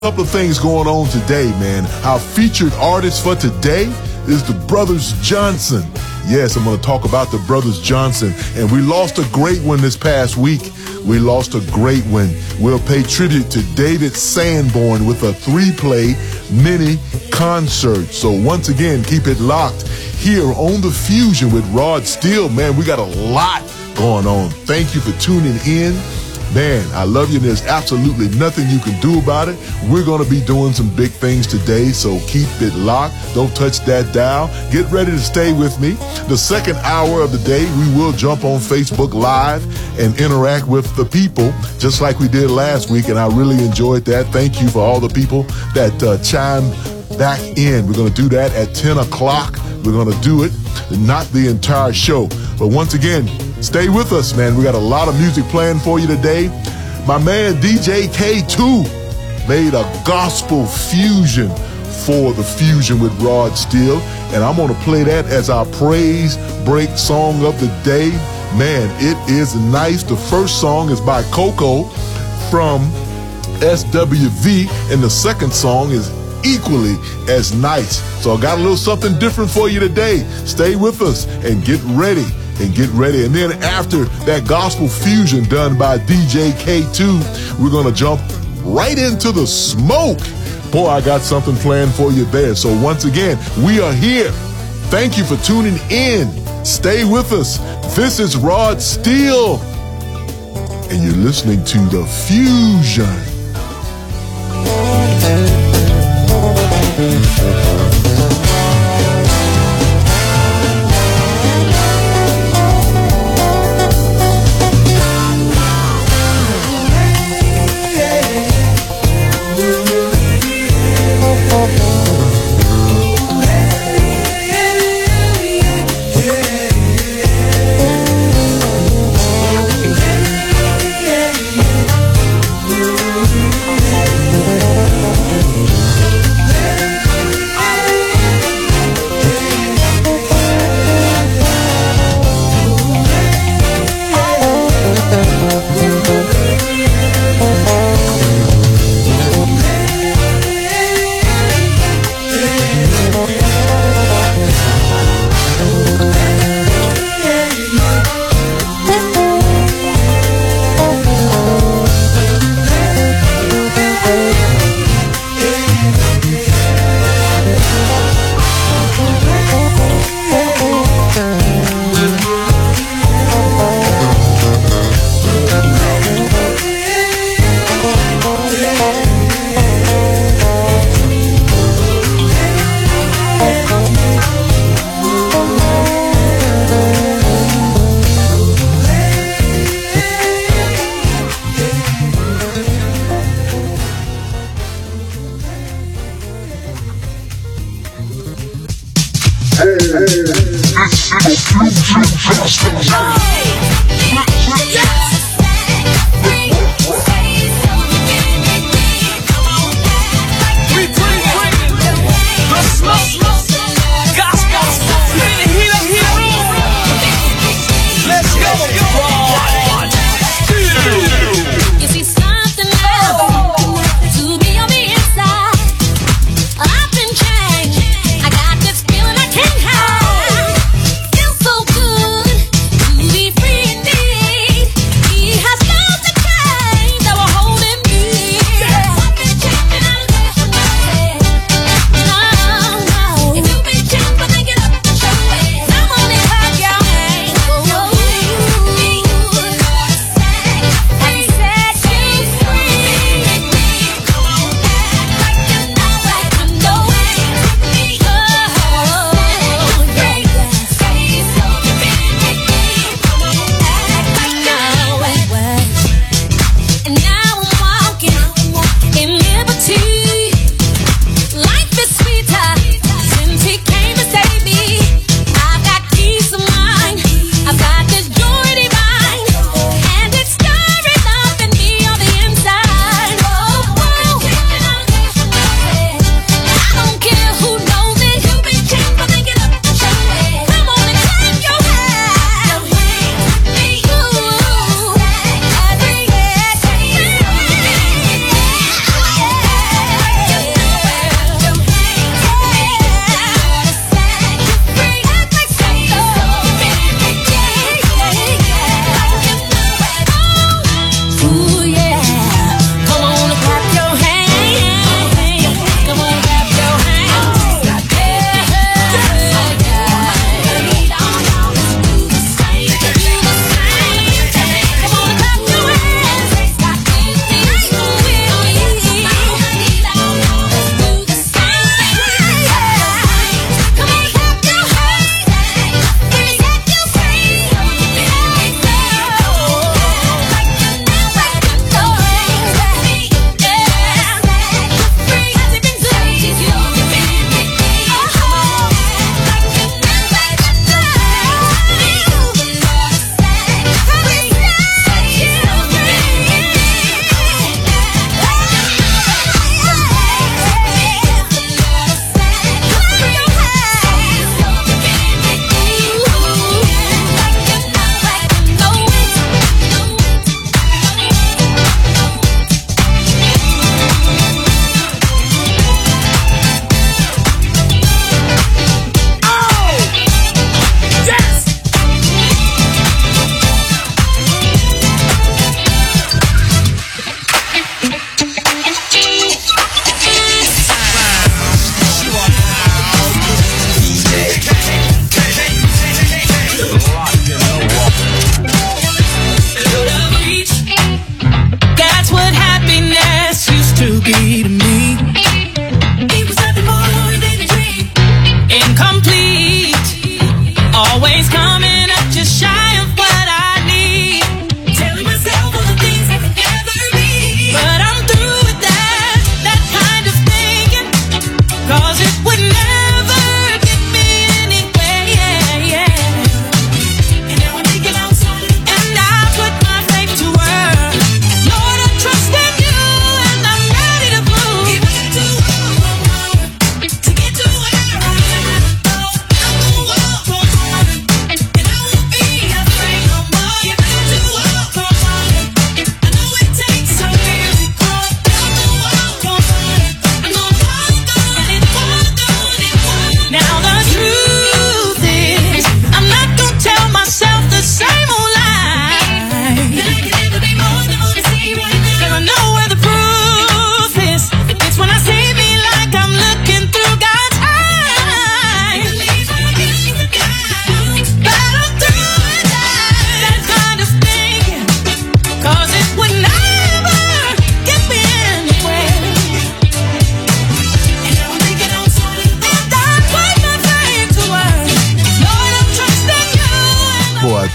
Couple of things going on today, man. Our featured artist for today is the Brothers Johnson. Yes, I'm going to talk about the Brothers Johnson. And we lost a great one this past week. We lost a great one. We'll pay tribute to David Sanborn with a 3-play mini concert. So once again, keep it locked here on The Fusion with Rod Steele. Man, we got a lot going on. Thank you for tuning in. Man, I love you, and there's absolutely nothing you can do about it. We're going to be doing some big things today, so keep it locked. Don't touch that dial. Get ready to stay with me. The second hour of the day, we will jump on Facebook Live and interact with the people, just like we did last week, and I really enjoyed that. Thank you for all the people that chimed back in. We're going to do that at 10 o'clock. We're going to do it, not the entire show. But once again, stay with us, man. We got a lot of music planned for you today. My man DJ K2 made a gospel fusion for The Fusion with Rod Steele, and I'm going to play that as our praise break song of the day. Man, it is nice. The first song is by Coco from SWV, and the second song is equally as nice. So I got a little something different for you today. Stay with us and get ready. And then after that gospel fusion done by DJ K2, we're going to jump right into the smoke. Boy, I got something planned for you there. So once again, we are here. Thank you for tuning in. Stay with us. This is Rod Steele, and you're listening to The Fusion.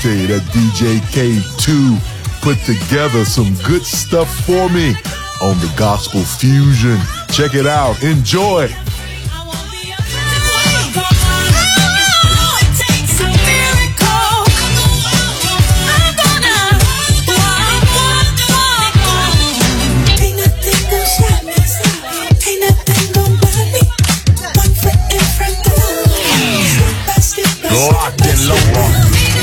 tell you, that DJ K2 put together some good stuff for me on the Gospel Fusion. Check it out. Enjoy. Locked and low.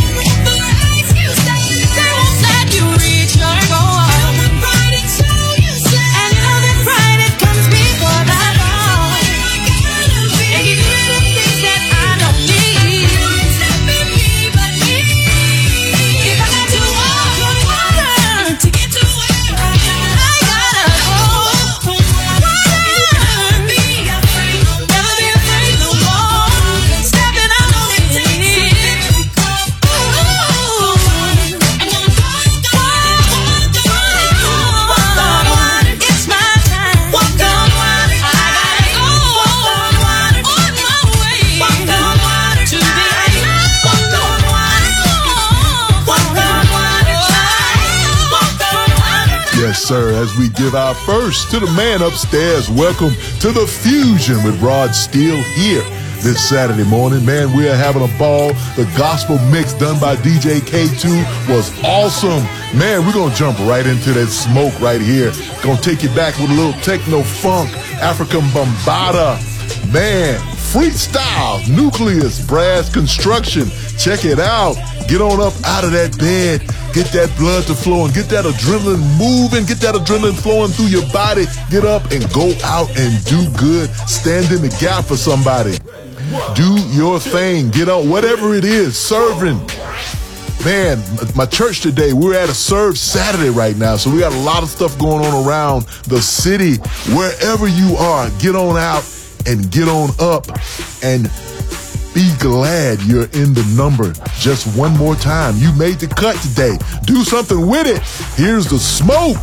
Yes, sir. As we give our first to the man upstairs, welcome to the Fusion with Rod Steele here this Saturday morning. Man, we are having a ball. The gospel mix done by DJ K2 was awesome. Man, we're going to jump right into that smoke right here. Going to take you back with a little techno funk, African Bambaataa. Man, freestyle, Nucleus, Brass Construction. Check it out. Get on up out of that bed. Get that blood to flow and get that adrenaline moving. Get that adrenaline flowing through your body. Get up and go out and do good. Stand in the gap for somebody. Do your thing. Get on, whatever it is, serving. Man, my church today, we're at a Serve Saturday right now, so we got a lot of stuff going on around the city. Wherever you are, get on out and get on up and be glad you're in the number. Just one more time. You made the cut today. Do something with it. Here's the smoke.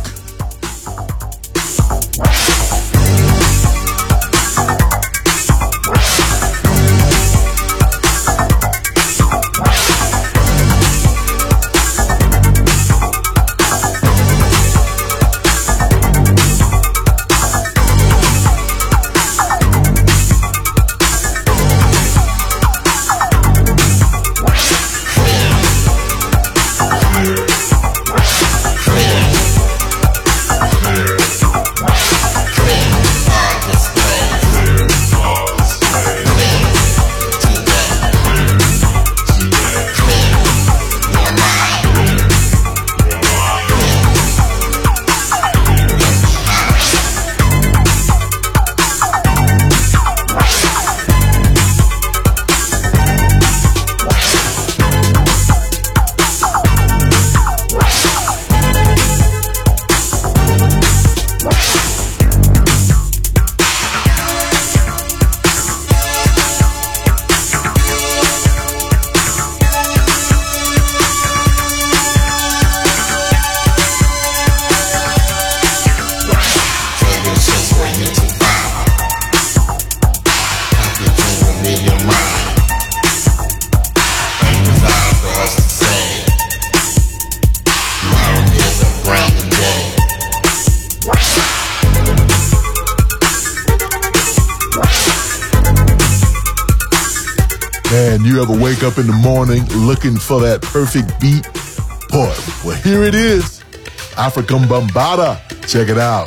Man, you ever wake up in the morning looking for that perfect beat? Boy, well, here it is. African Bambaataa. Check it out.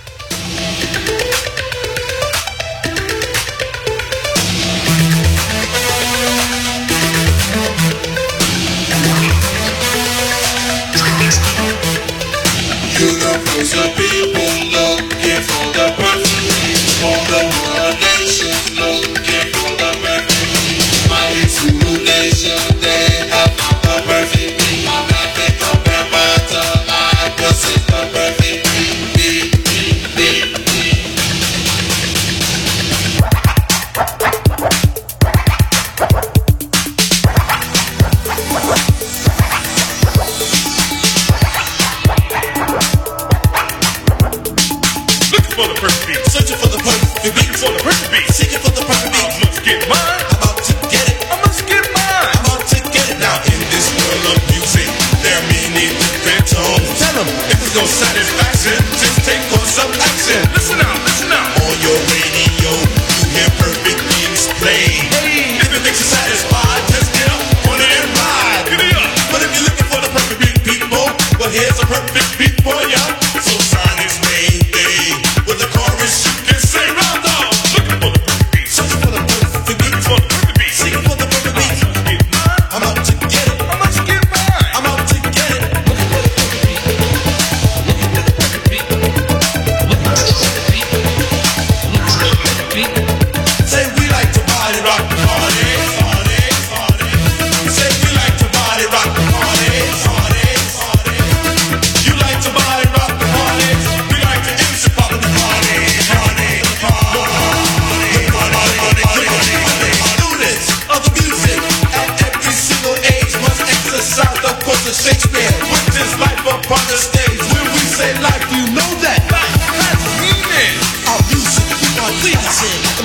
Universal people looking for the perfect, for the world nations looking for the perfect. Mighty two nations, they have the perfect beat. African Bambaataa, I possess the perfect beat.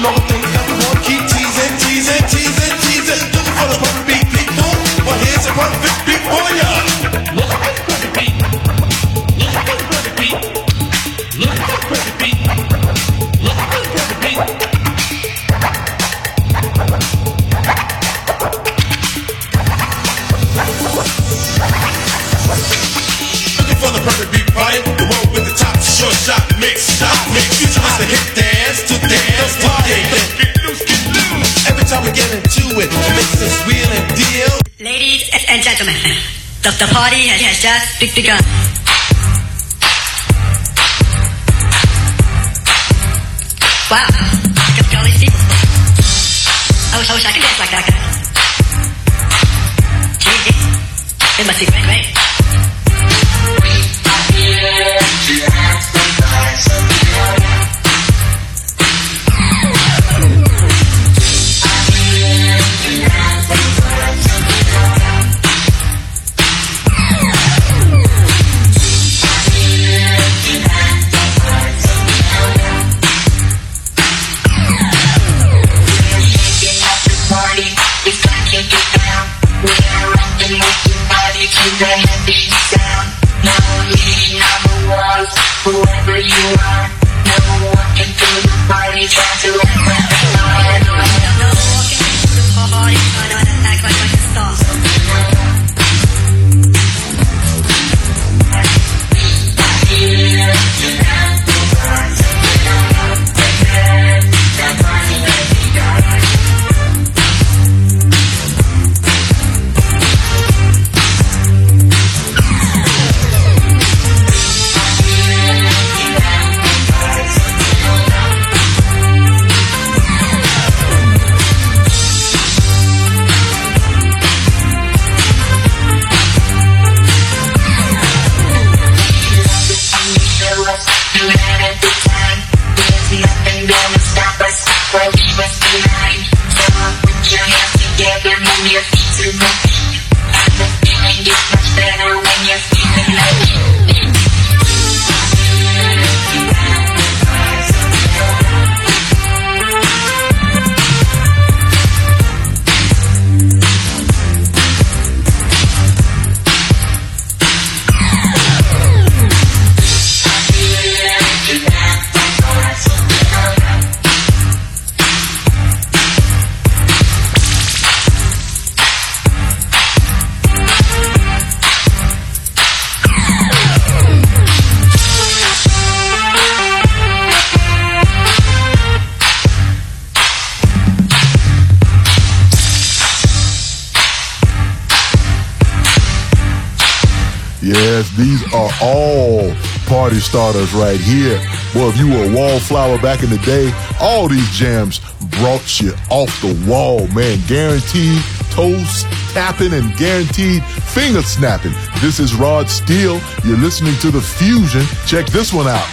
know the things that we want. Keep teasing, teasing, teasing, teasing. Looking for the perfect beat, people. Well, here's a perfect beat for ya. Look for the perfect beat. Look for the perfect beat. Look for the perfect beat. Look for the perfect beat. Looking for the perfect beat, party. The one with the top short shot mix. Future is the hit dance to dance party. Every time we get into it, it makes us wheel and deal. Ladies and gentlemen, the party has just begun. Wow, look at all these people. I wish I could dance like that. Gee, it must be great. Whoever you are, no walking through the party, trying to act like a star. No walking through the party, trying to act like a star. Yes, these are all party starters right here. Well, if you were a wallflower back in the day, all these jams brought you off the wall, man. Guaranteed toes tapping and guaranteed finger snapping. This is Rod Steele. You're listening to The Fusion. Check this one out.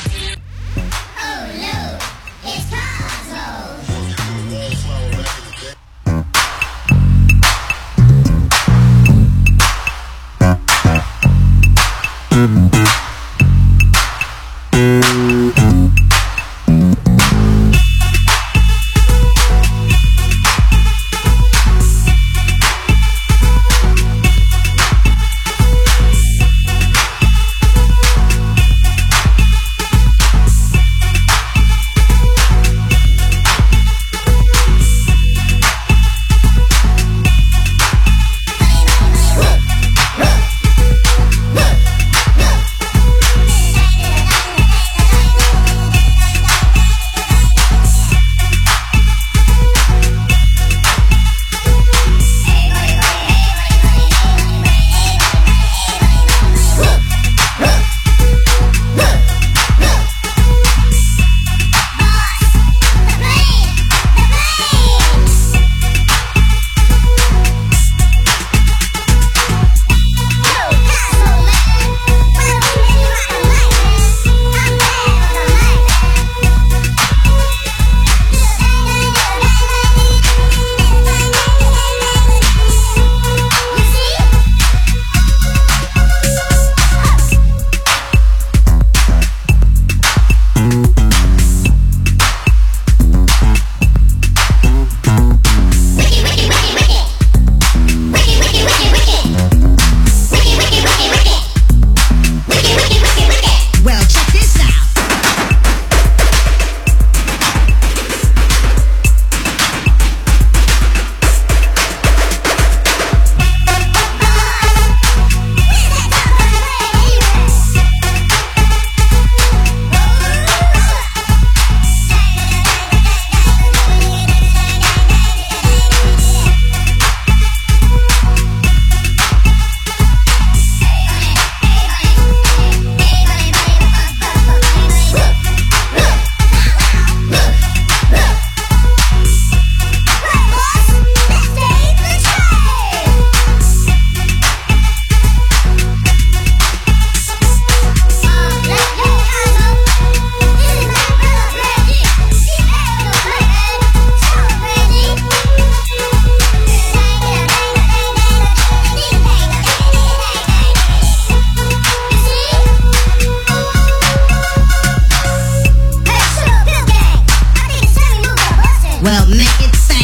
Well, make it sound.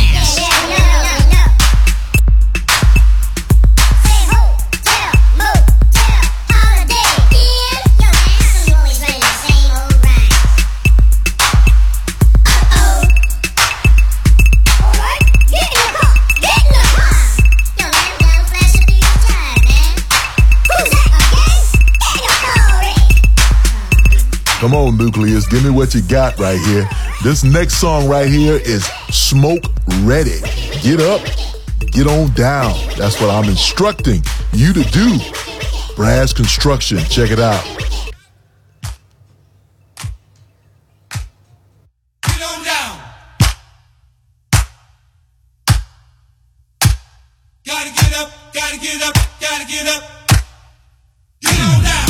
Come on, Nucleus, give me what you got right here. This next song right here is Smoke Ready. Get up, get on down. That's what I'm instructing you to do. Brass Construction, check it out. Get on down. Gotta get up, gotta get up, gotta get up. Get on down.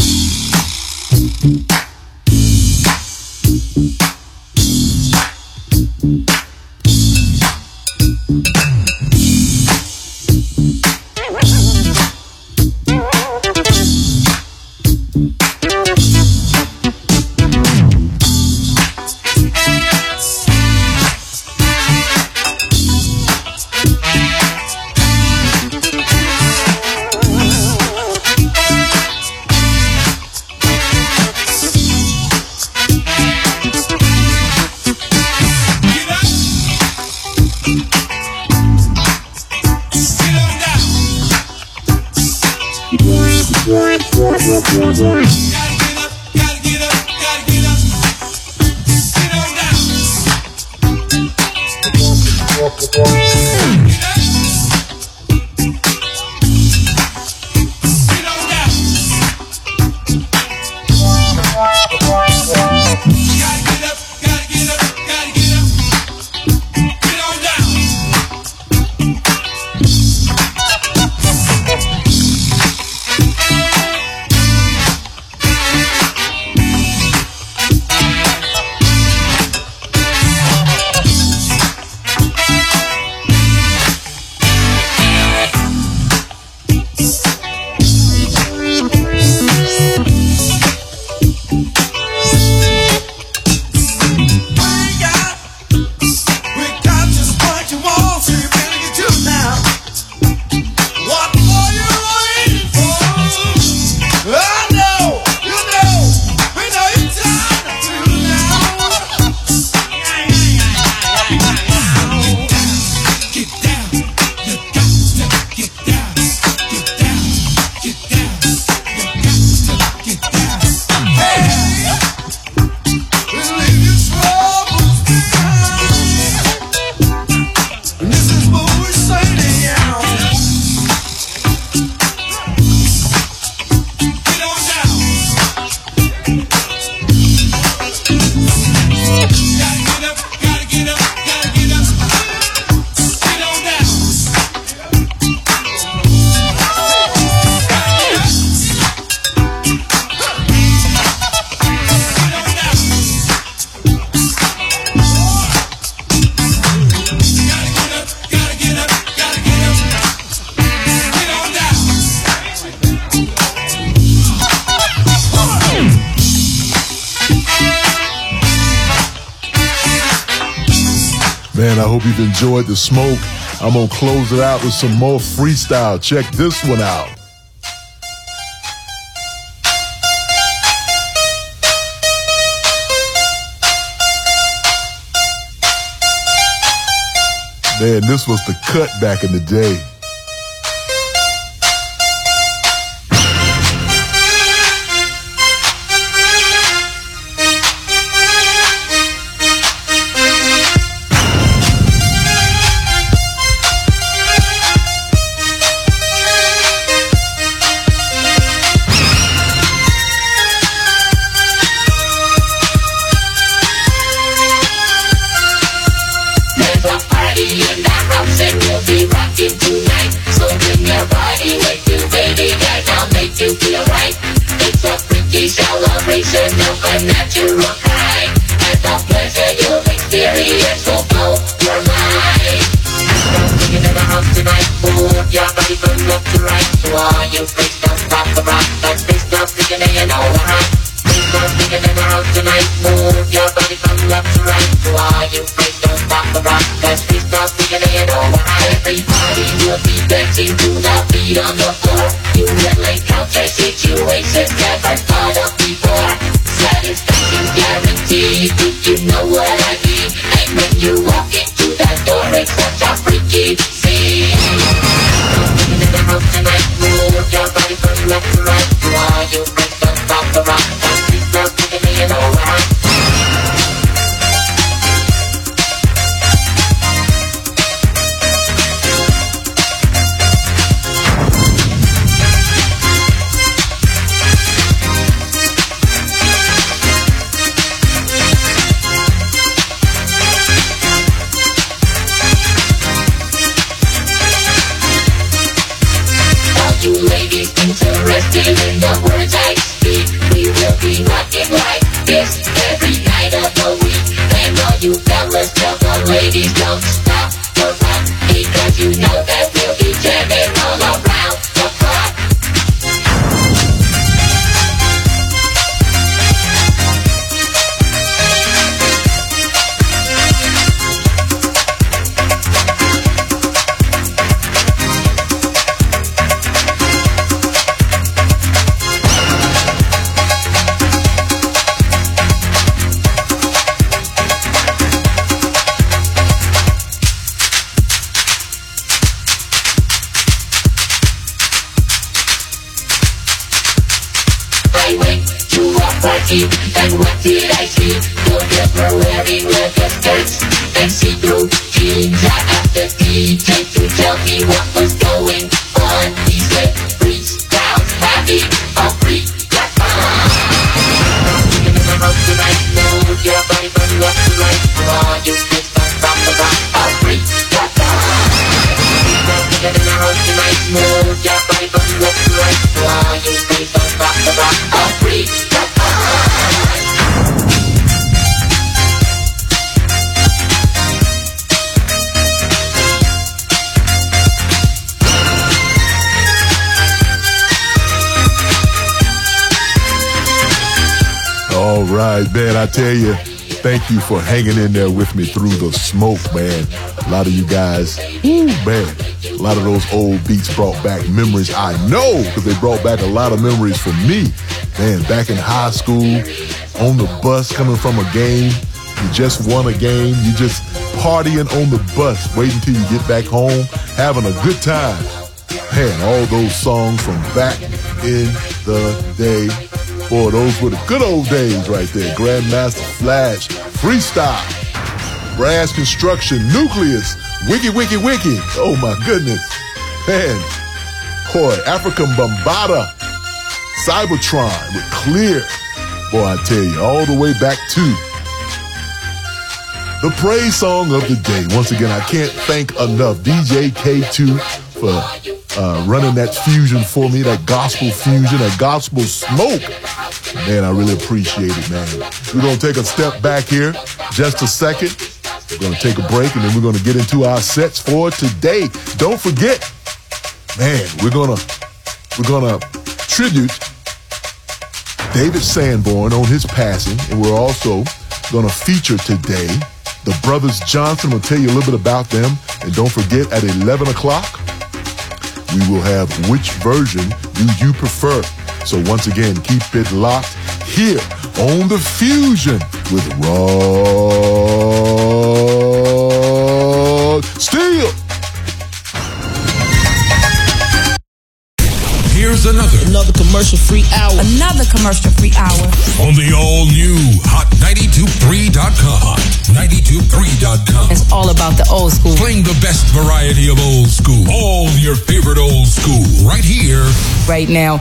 Man, I hope you've enjoyed the smoke. I'm gonna close it out with some more freestyle. Check this one out. Man, this was the cut back in the day. Celebration of a natural kind, and the pleasure you'll experience will blow your mind. Stop thinking in the house tonight, move your body from left to right. To all you freaks, don't stop the rock, that's big stuff, thinking they know the right. Stop thinking in the house tonight, move your body from left to right. To all you freaks, don't stop the rock. dancing to the beat on the floor. You will encounter situations never thought of before. Satisfaction guaranteed, if you know what I mean. And when you walk into that door, it's such a freaky scene. Moving in the house tonight, move your body from left to right. While you break the top the rock, and please don't give me an alright. You ladies interested in the words I speak, we will be rocking like this every night of the week. And all you fellas tell the ladies don't stop the rock, because you know that we'll be jamming all around the clock. I went to a party, and what did I see? The girls were wearing leather skirts and see-through jeans. I asked the DJ to tell me what was going on. He said, freestyle's having a freak. Moving in the house tonight, move your body from left to right. While you twist on top of a freak. Moving in the house tonight, move your body from left to right. While you twist on top of a freak. All right, man, I tell you, thank you for hanging in there with me through the smoke, man. A lot of you guys, man, a lot of those old beats brought back memories. I know, because they brought back a lot of memories for me. Man, back in high school, on the bus coming from a game, you just won a game, you just partying on the bus, waiting till you get back home, having a good time. Man, all those songs from back in the day. Boy, those were the good old days right there. Grandmaster Flash, Freestyle, Brass Construction, Nucleus, Wiki Wiki Wiki. Oh my goodness. Man, boy, African Bambaataa, Cybertron with Clear. Boy, I tell you, all the way back to the praise song of the day. Once again, I can't thank enough DJ K2 for running that fusion for me, that gospel fusion, that gospel smoke. Man, I really appreciate it, man. We're going to take a step back here, just a second. We're going to take a break, and then we're going to get into our sets for today. Don't forget, man, we're going to tribute David Sanborn on his passing, and we're also going to feature today the Brothers Johnson. We'll tell you a little bit about them, and don't forget, at 11 o'clock, we will have Which Version Do You Prefer? So once again, keep it locked here on The Fusion with Rod Steele. Here's another commercial-free hour. Another commercial-free hour. on the all-new Hot923.com. 923.com. It's all about the old school. Playing the best variety of old school. All your favorite old school. Right here. Right now.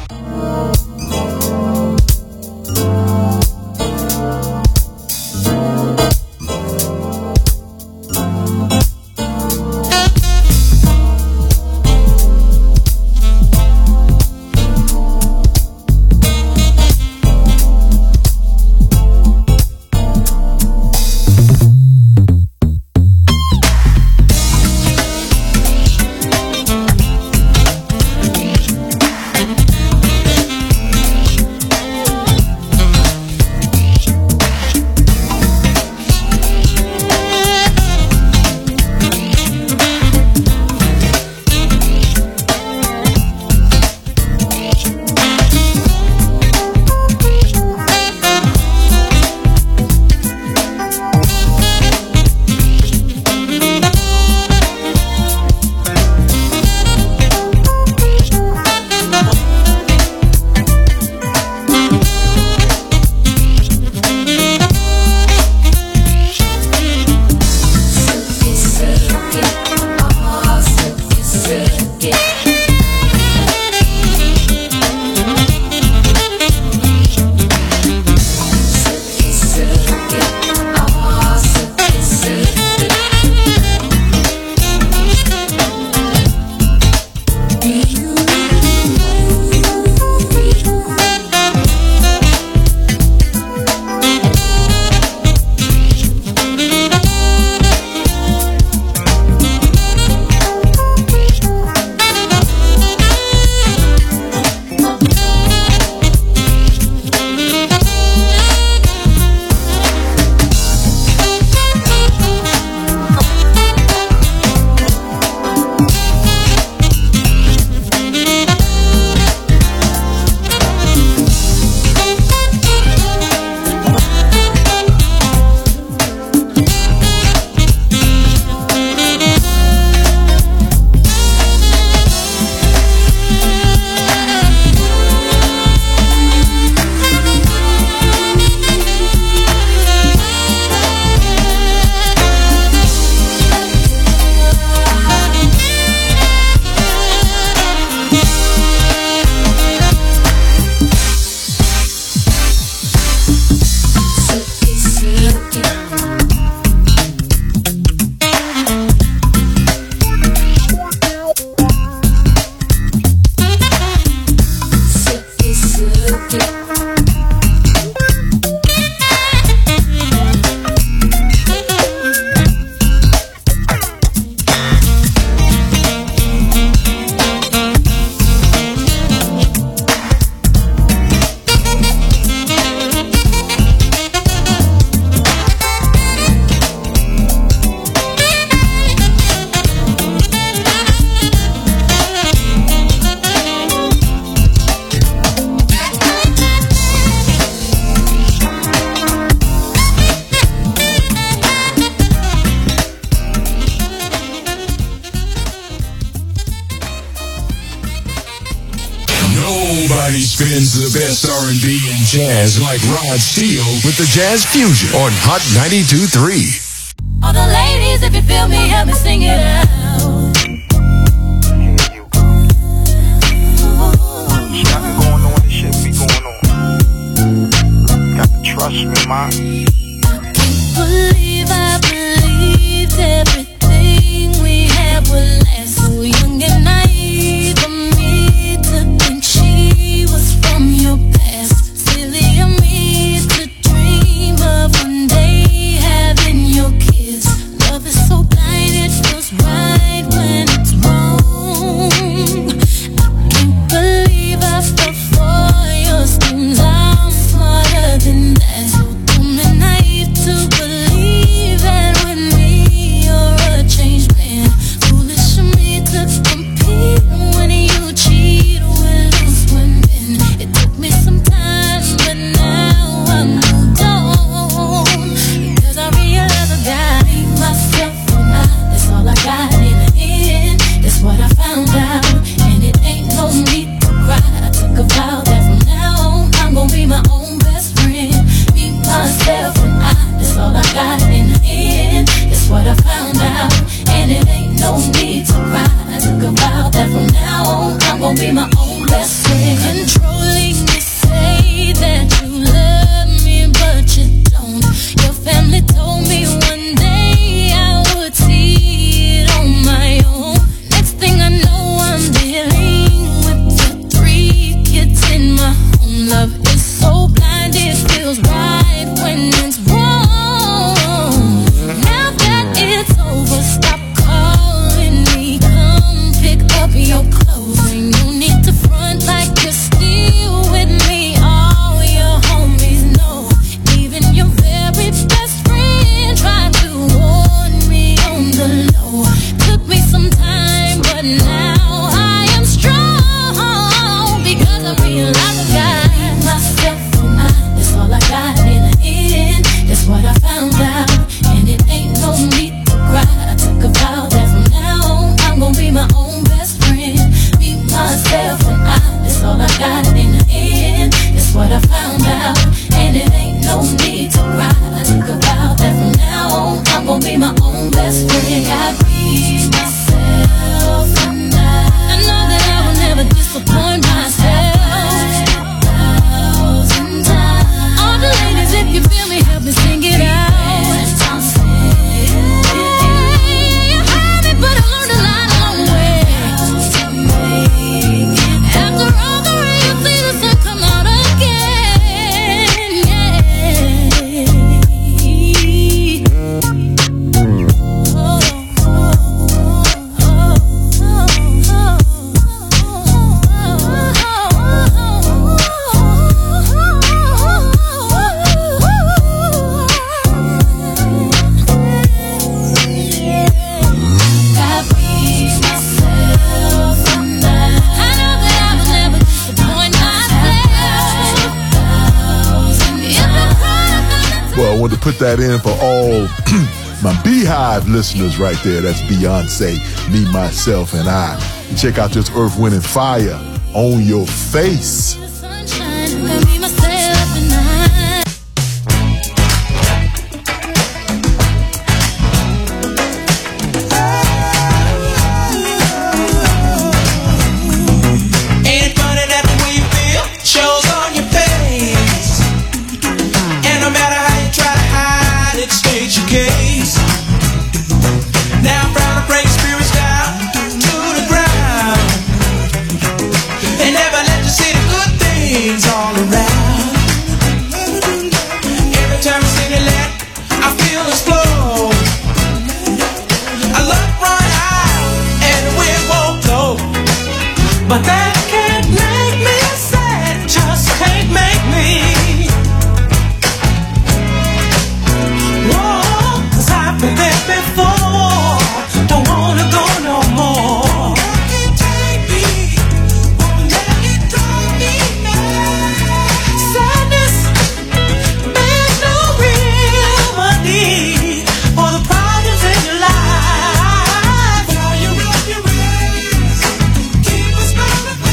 Everybody spins the best R&B and jazz like Rod Steele with the Jazz Fusion on Hot 92.3. All the ladies, if you feel me, help me sing it out. Shit, I be going on, this shit be going on. Got to trust me, man. I believed everything we had would last. So young and naive of me to think she was from your past. Silly of me to dream of one day having your kiss. Love is so blind, it feels right when it's wrong. I can't believe I fell for your schemes. I'm smarter than that. So dumb and naive to believe that with me you're a changed man. Foolish of me to compete when you cheat with loose women. It took me some time, but now I'm moved on. Because I realize I got myself and that's all I got in the end. That's what I found out, and it ain't no need to cry. I took a vow that from now on I'm gonna be my own best friend. Be myself and that's all I got in the end. That's what I found out, and it ain't no need to cry. I took a vow that from now on I'm gonna be my own best friend. Controlling me, say that you love me, but you don't. Your family told me one day I would see it on my own. Next thing I know, I'm dealing with the 3 kids in my home. Love is so blind, it feels right when it's wrong. Now that it's over, stop calling me. Come pick up your clothes. Ain't no need to front like you're still with me. All your homies know, even your very best friend tried to warn me on the low. Took me some time, but now I am strong. Because I realize I got myself and that's all I got in the end. That's what I found out, and it ain't no need to cry. I took a vow that from now on I'm gonna be my own best friend. Be myself and that's all I got in the end. That's what I found out, and it ain't no need to cry. I took a vow that from now on I'm gonna be my own best friend. I be myself and I know that I will never disappoint myself. All the ladies, if you feel me, help me sing it out. You heard me, but I learned a lot along the way. After all the rain, you see the sun come out again. Well, I wanted to put that in for all my Beehive listeners right there. That's Beyonce, Me, Myself, and I. And check out this Earth, Wind, and Fire, On Your Face. But that can't make me sad, just can't make me. Whoa, 'cause I've been there before, don't wanna go no more. Take me, won't let it drive me mad. Sadness, there's no remedy for the problems in your life. While you rub your hands, keep a smile.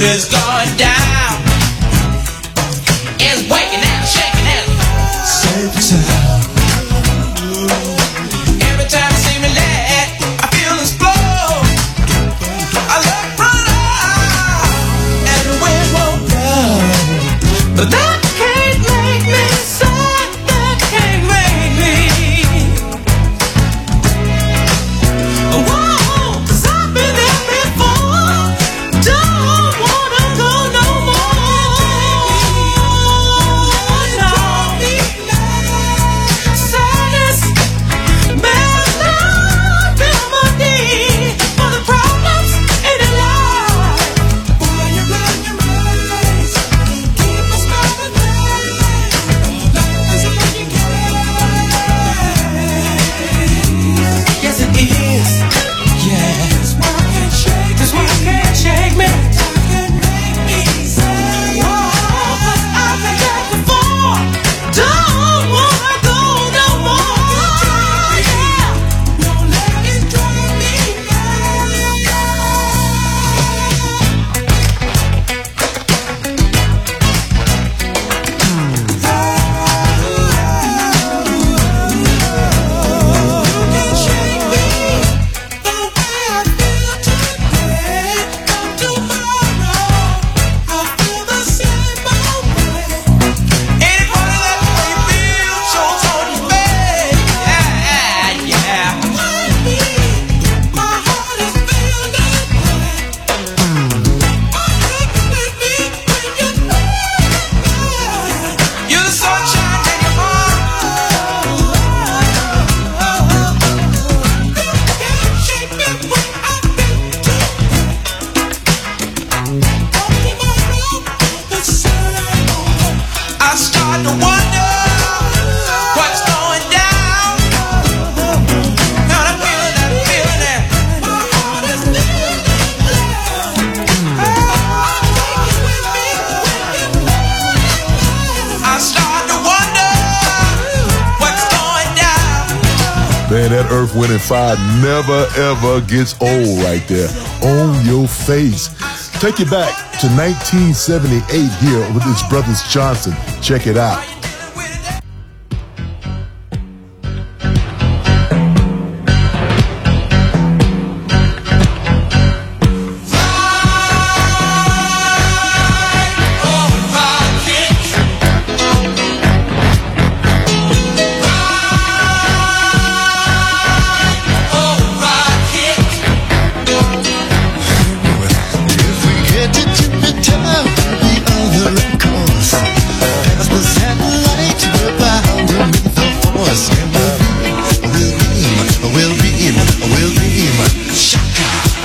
is going down. It's waking out, shaking out. Safe time. Every time I see me let, I feel explode. I look right and the wind won't blow. But that can't make me sad. That can't make me. Whoa, 'cause I've been there before. Don't wanna go no more. No. Sadness, bad love, remedy for the problems in your life. While you run your race, keep a smiling face. Life is what you get. Yes, it is. Yeah. That's why I can't shake. That's why I can't shake me. I can't make me sad. Whoa, 'cause I've been there before. Don't wanna go no more. Yeah. Don't let it drive me can't shake me. The way I feel today, come tomorrow, I'll feel the same old way. Ain't it funny that the way you feel shows on your face? Yeah, yeah. My heart is feeling that way. With me when you're you're the sunshine in your heart. Can't shake me when I've been too. Tomorrow, the same old. I start to wonder what's going down. Now I'm feeling that, feeling that. My heart is feeling that. Take it with me when I start to wonder what's going down. Man, that Earth, Wind and Fire never ever gets old right there. On your face. Take it back to 1978 here with his brothers Johnson. Check it out. If we get to Tippetown, the other coast, past the satellite, we're bound to meet the force. And we'll beam, shaka.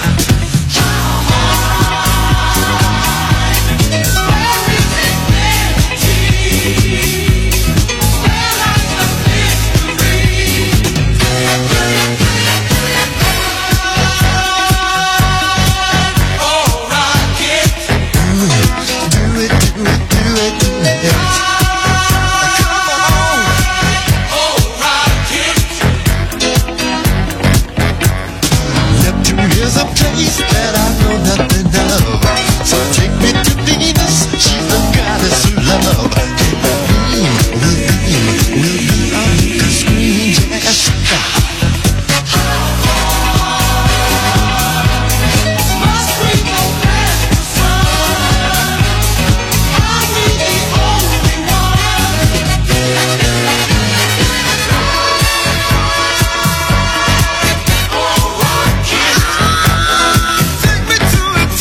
Neptune is a place that I know nothing of. So take me to Venus, she's the goddess of love. We'll beam on the screen, Jessica. Must we go past the sun? Are we the only one?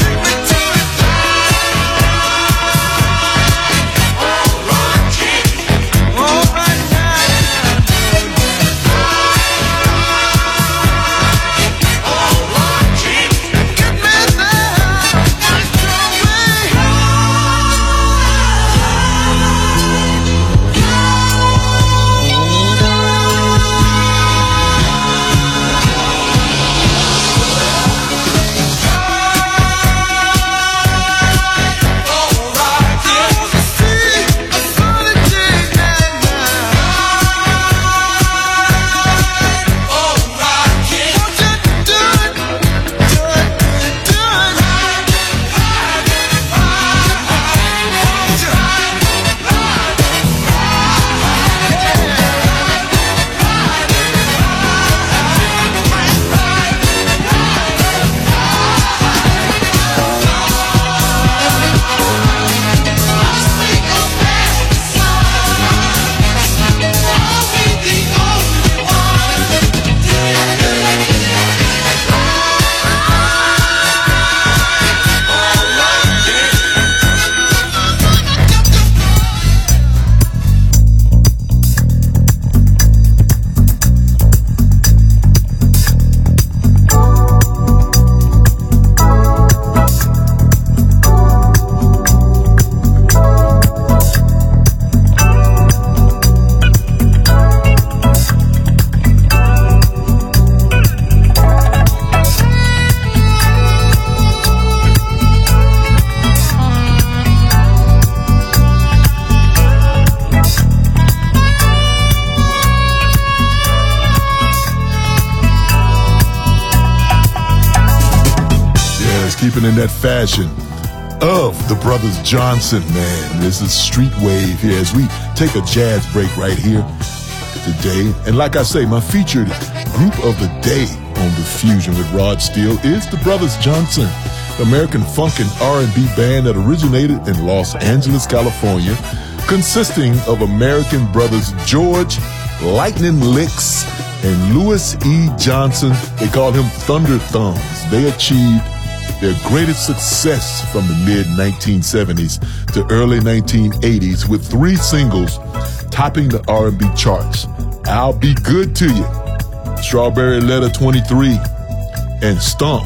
Yes, keeping in that fashion of the Brothers Johnson, man. This is Street Wave here as we take a jazz break right here today. And like I say, my featured group of the day on The Fusion with Rod Steele is the Brothers Johnson, the American funk and R&B band that originated in Los Angeles, California, consisting of American brothers George Lightning Licks and Louis E. Johnson. They called him Thunder Thumbs. They achieved their greatest success from the mid-1970s to early 1980s with 3 singles topping the R&B charts: I'll Be Good to You, Strawberry Letter 23, and Stomp.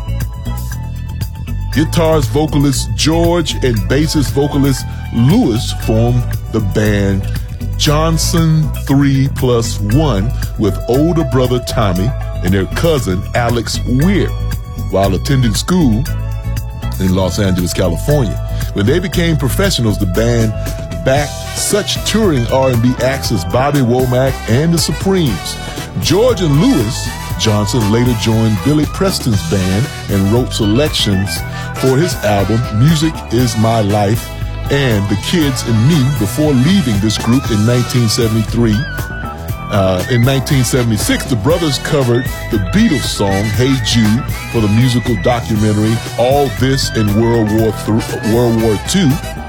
Guitarist vocalist George and bassist vocalist Louis formed the band Johnson 3+1 with older brother Tommy and their cousin Alex Weir while attending school in Los Angeles, California. When they became professionals, the band backed such touring R&B acts as Bobby Womack and the Supremes. George and Louis Johnson later joined Billy Preston's band and wrote selections for his album Music Is My Life and The Kids and Me before leaving this group in 1973. In 1976, the brothers covered the Beatles song Hey Jude for the musical documentary All This in World War II.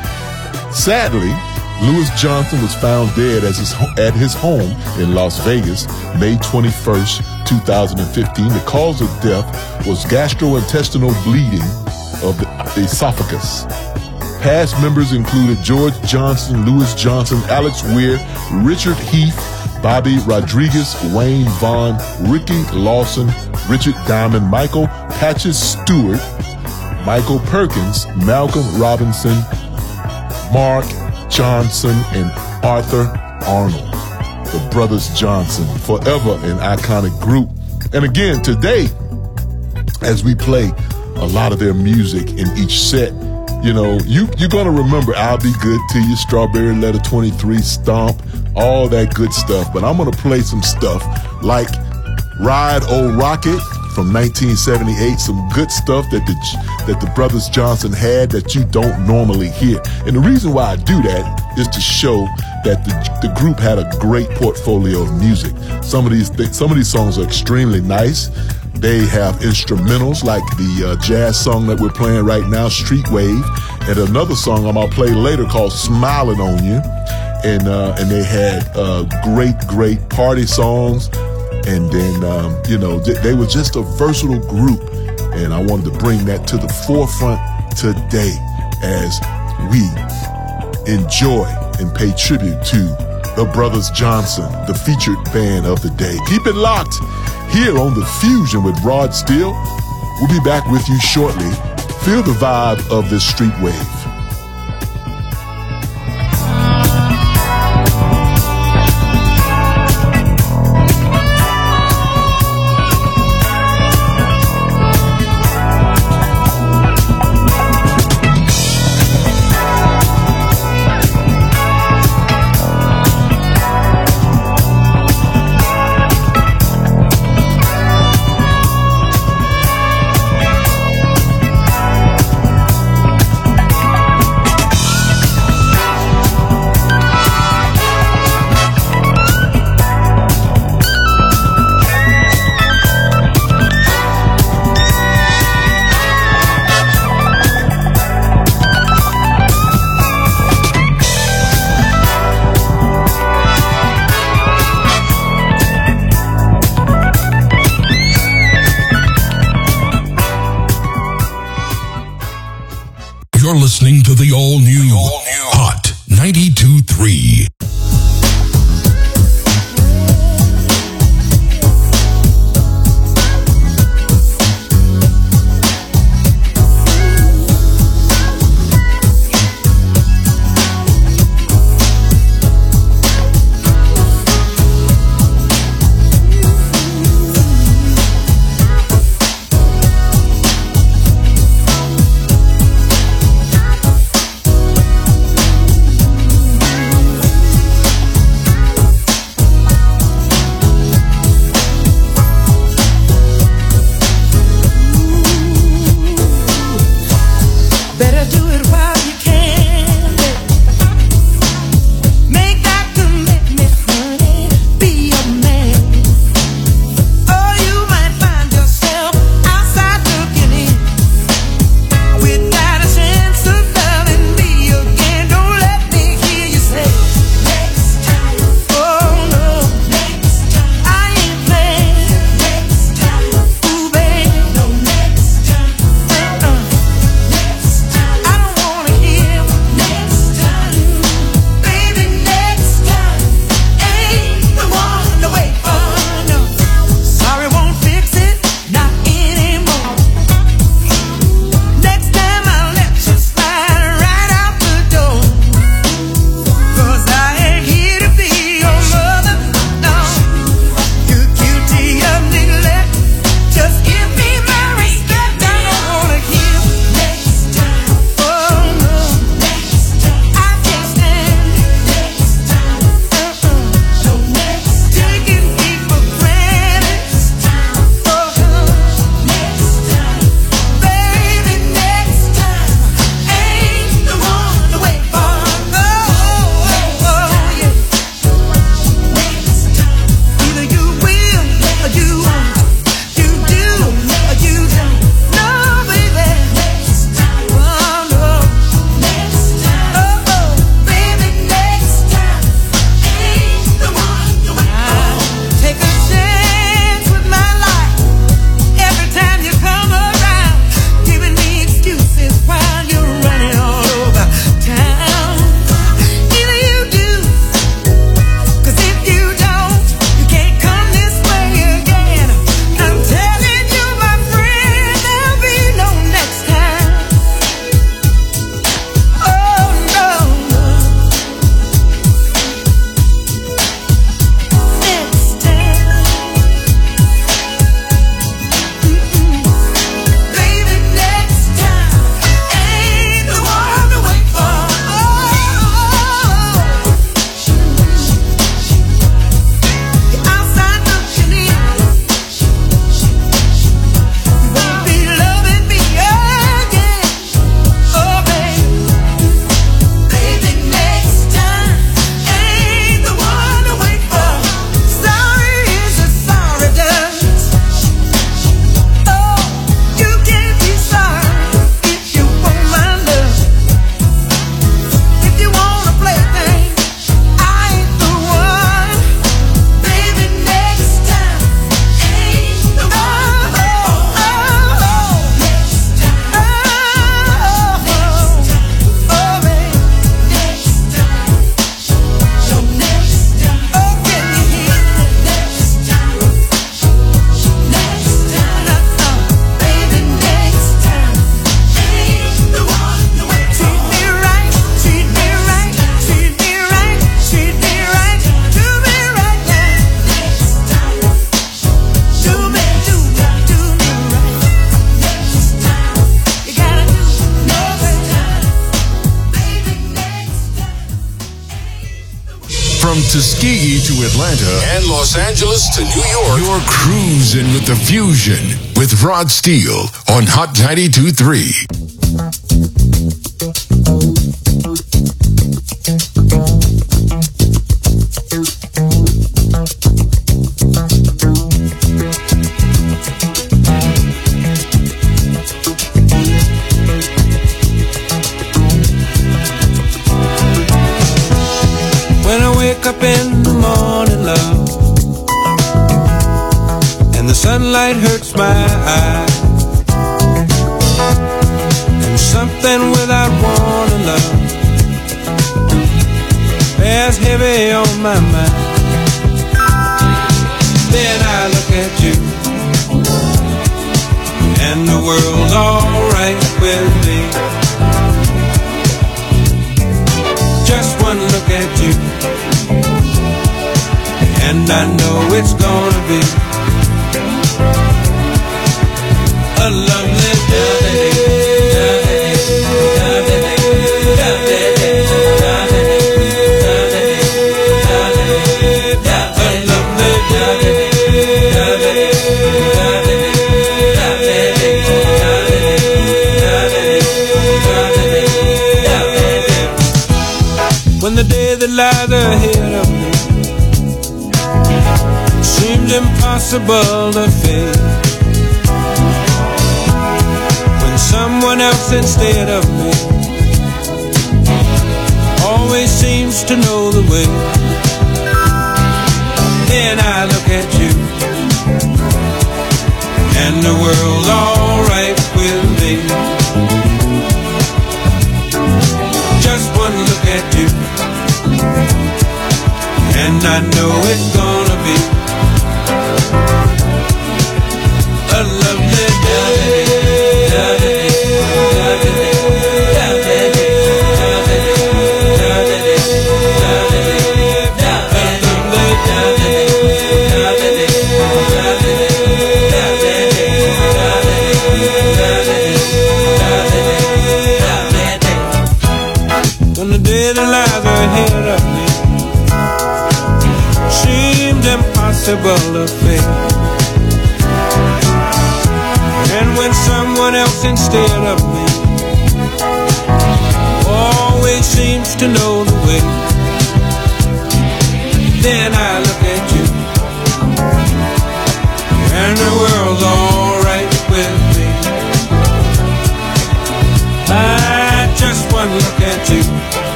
Sadly, Louis Johnson was found dead at his home in Las Vegas, May 21st, 2015. The cause of death was gastrointestinal bleeding of the esophagus. Past members included George Johnson, Louis Johnson, Alex Weir, Richard Heath, Bobby Rodriguez, Wayne Vaughn, Ricky Lawson, Richard Diamond, Michael Patches Stewart, Michael Perkins, Malcolm Robinson, Mark Johnson, and Arthur Arnold. The Brothers Johnson, forever an iconic group. And again, today, as we play a lot of their music in each set, you know, you're going to remember I'll Be Good to You, Strawberry Letter 23, Stomp, all that good stuff. But I'm going to play some stuff like Ride Old Rocket from 1978, some good stuff that the Brothers Johnson had that you don't normally hear. And the reason why I do that is to show that the group had a great portfolio of music. Some of these songs are extremely nice. They have instrumentals like the jazz song that we're playing right now, Street Wave, and another song I'm gonna play later called Smiling on You. And they had great party songs. And then, they were just a versatile group. And I wanted to bring that to the forefront today as we enjoy and pay tribute to the Brothers Johnson, the featured band of the day. Keep it locked here on The Fusion with Rod Steele. We'll be back with you shortly. Feel the vibe of this street wave. Tuskegee to Atlanta, and Los Angeles to New York, you're cruising with the Fusion with Rod Steele on Hot 92.3. When I wake up in the morning, love, and the sunlight hurts my eyes, and something without warning, love, bears heavy on my mind. Then I look at you, and the world's alright with me. Just one look at you, and I know it's gonna be a lovely day. When the day that lies ahead of me seems impossible to face, when someone else instead of me always seems to know the way, then I look at you, and the world's alright with me. Just one look at you, and I know it's gonna be a lovely day. When the day that lies ahead of me seems impossible to face, and when someone else instead of me always seems to know the way, then I look at you, and the world's alright with me. I just one look at you,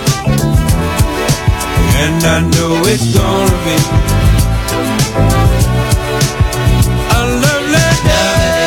and I know it's gonna be a lovely day.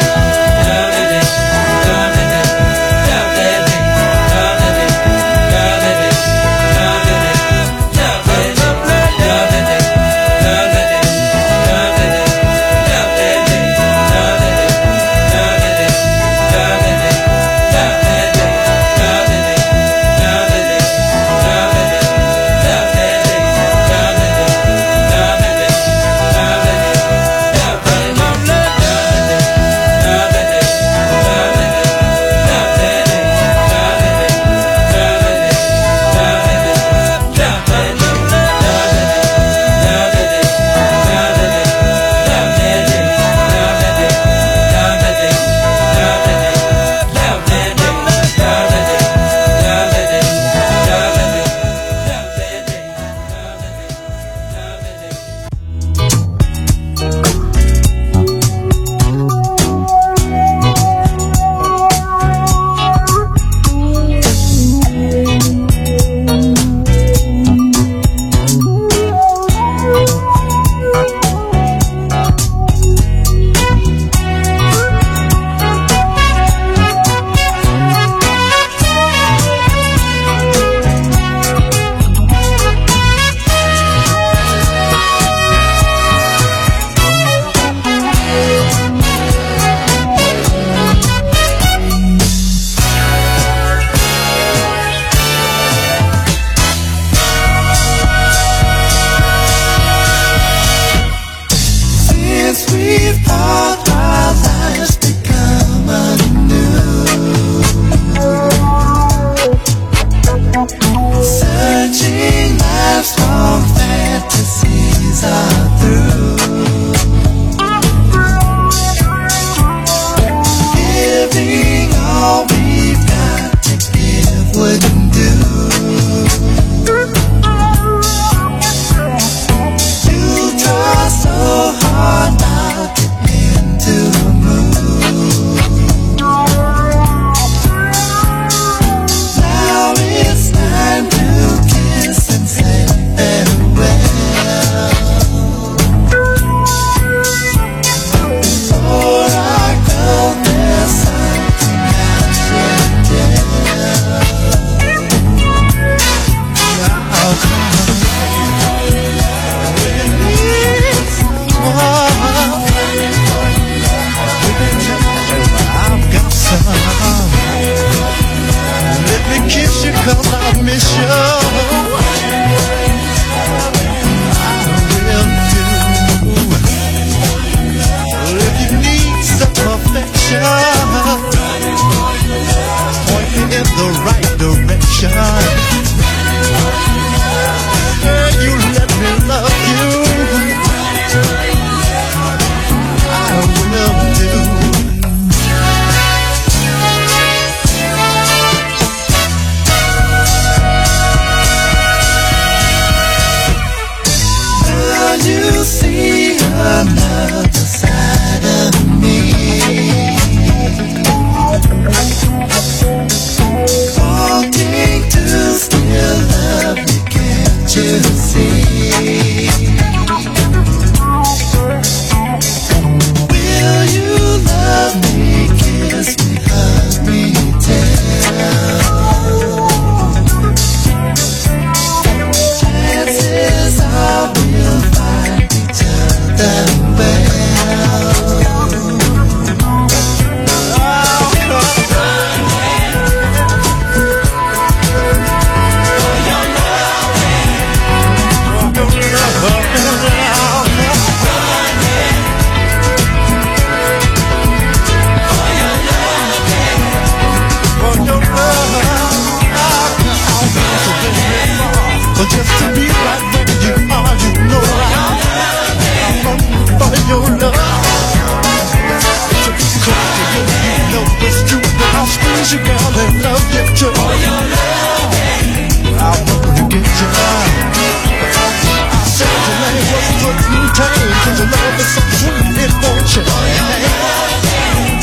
squeeze you, girl, and love you too. For your loving, I wanna get you out. I said your name was put in tame, 'cause your love is so sweet, it won't change. For your loving,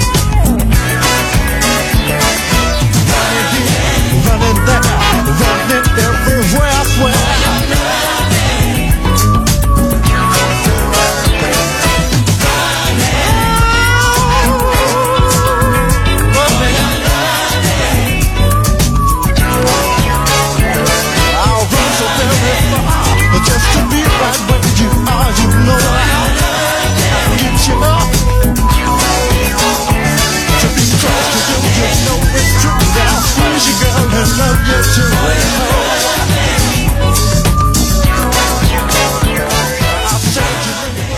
running here, running there, running everywhere I swear. For your loving, I'll run so very far just to be right where you are. You know I'll get you up to be close to you. You know it's true that I'll squeeze you, girl, and love you too. I'll say you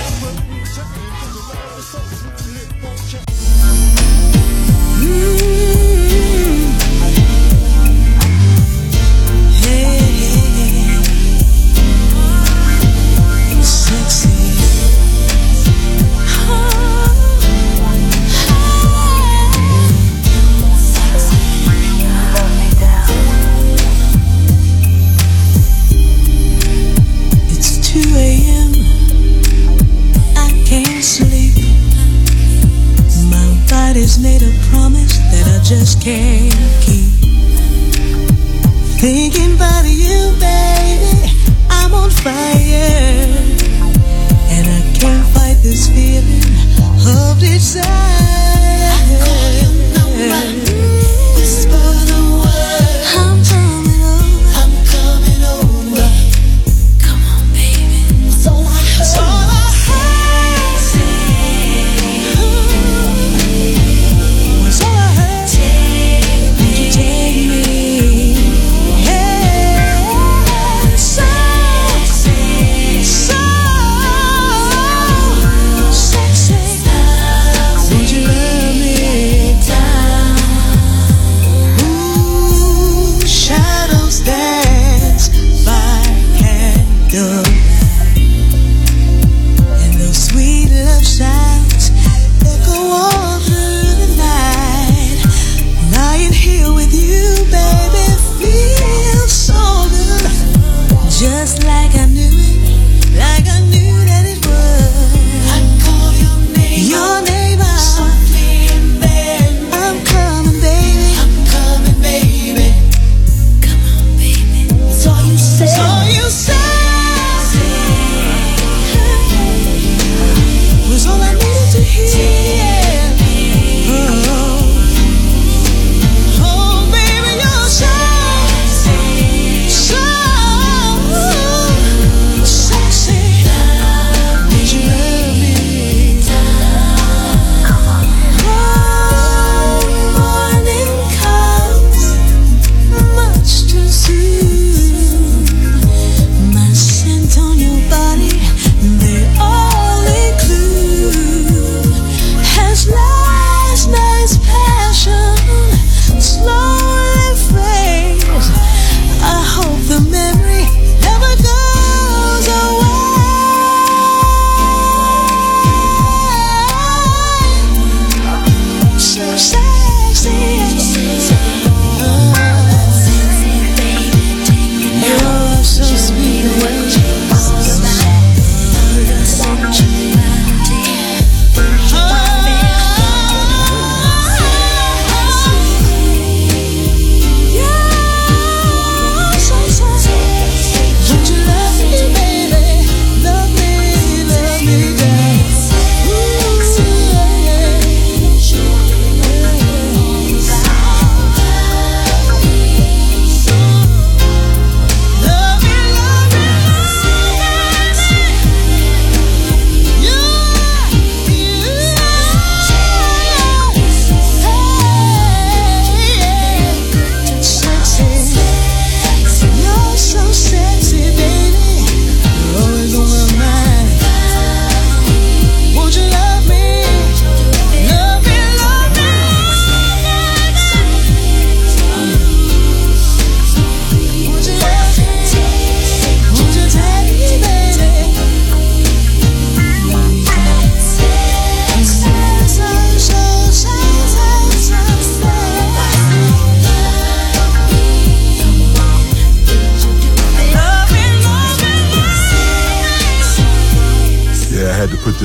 made a promise that I just can't keep. Thinking about you, baby, I'm on fire, and I can't fight this feeling of desire. I call your number, whisper the word. I'm coming over. I'm coming over. Come on, baby. So I heard. So I heard. So I heard. Take me. Take me. Hey. So sexy. So sexy. Would you love me down?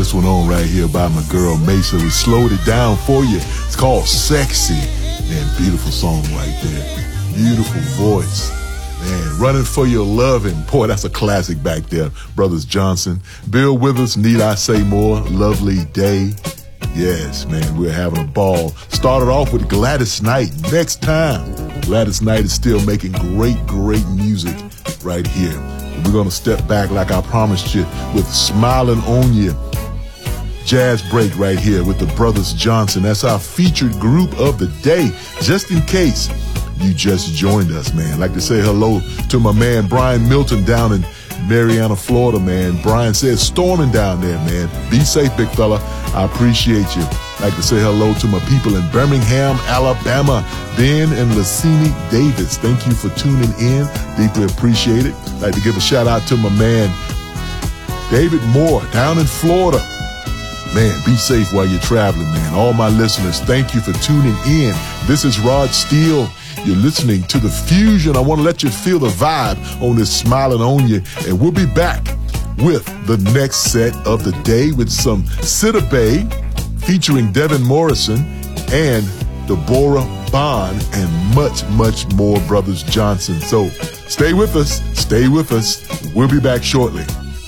this one on right here by my girl Mesa. We slowed it down for you. It's called Sexy. Man, beautiful song right there. Beautiful voice. Man, Running for Your Lovin'. Boy, that's a classic back there. Brothers Johnson. Bill Withers, Need I Say More? Lovely Day. Yes, man, we're having a ball. Started off with Gladys Knight. Next time, Gladys Knight is still making great music right here. We're going to step back like I promised you with Smiling on You. Jazz break right here with the Brothers Johnson. That's our featured group of the day. Just in case you just joined us, man. I'd like to say hello to my man Brian Milton down in Mariana, Florida, man. Brian says storming down there, man. Be safe, big fella. I appreciate you. I'd like to say hello to my people in Birmingham, Alabama. Ben and Lassini Davis, thank you for tuning in. Deeply appreciate it. I'd like to give a shout out to my man David Moore down in Florida. Man, be safe while you're traveling, man. All my listeners, thank you for tuning in. This is Rod Steele. You're listening to The Fusion. I want to let you feel the vibe on this Smiling on You. And we'll be back with the next set of the day with some Sida Bay featuring Devin Morrison and Deborah Bond and much more Brothers Johnson. So stay with us. Stay with us. We'll be back shortly.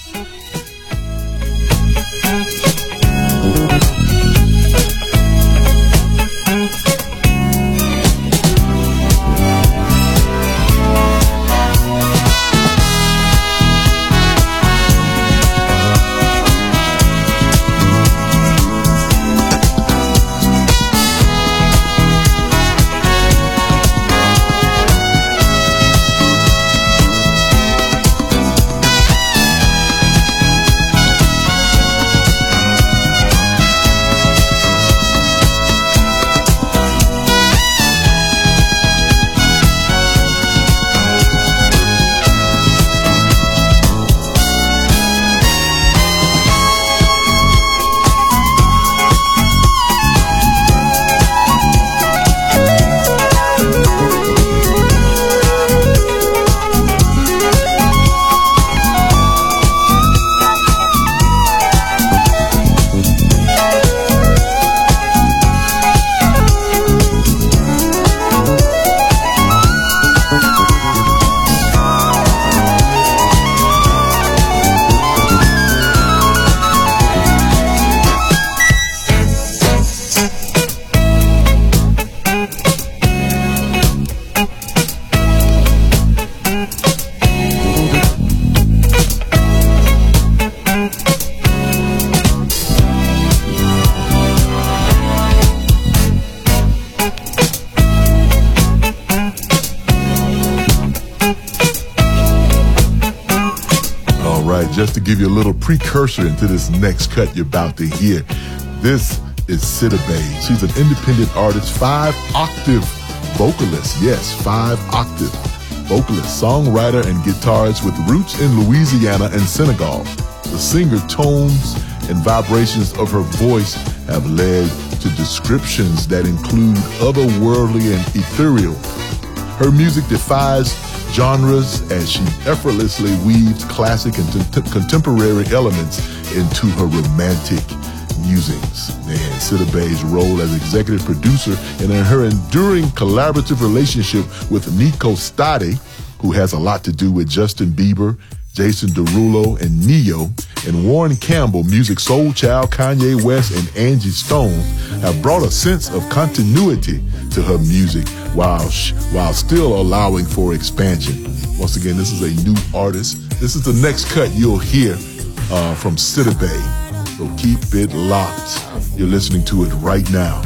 Just to give you a little precursor into this next cut you're about to hear. This is Sida Bay. She's an independent artist, 5-octave vocalist. Yes, 5-octave vocalist, songwriter, and guitarist with roots in Louisiana and Senegal. The singer tones and vibrations of her voice have led to descriptions that include otherworldly and ethereal. Her music defies genres as she effortlessly weaves classic and contemporary elements into her romantic musings. Man, Sida Bay's role as executive producer and in her enduring collaborative relationship with Nico Stati, who has a lot to do with Justin Bieber, Jason Derulo, and Neo, and Warren Campbell, Music Soul Child, Kanye West, and Angie Stone, have brought a sense of continuity to her music while still allowing for expansion. Once again, this is a new artist. This is the next cut you'll hear from Sida Bay. So keep it locked. You're listening to it right now.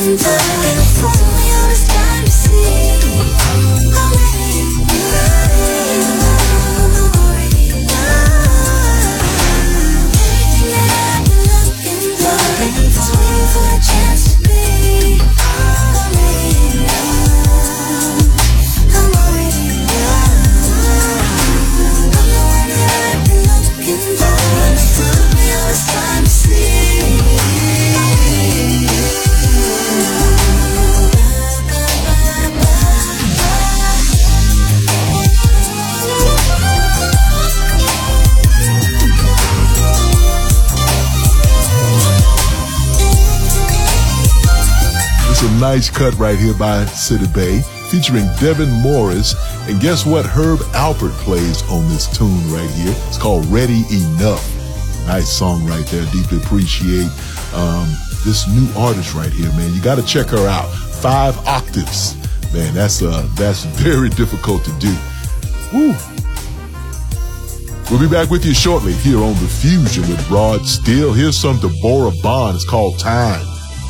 looking for. Tell me all this time to see. I'm already in love. I'm already in love. Everything that I've been looking for, just waiting for a chance to be. I'm already in love. I'm already in love. I'm the one that I've been looking for. Took me all this time to see. It's a nice cut right here by City Bay, featuring Devin Morris. And guess what Herb Alpert plays on this tune right here? It's called Ready Enough. Nice song right there. Deeply appreciate this new artist right here, man. You got to check her out. 5 octaves. Man, that's very difficult to do. Woo. We'll be back with you shortly here on The Fusion with Rod Steele. Here's some Deborah Bond. It's called Time.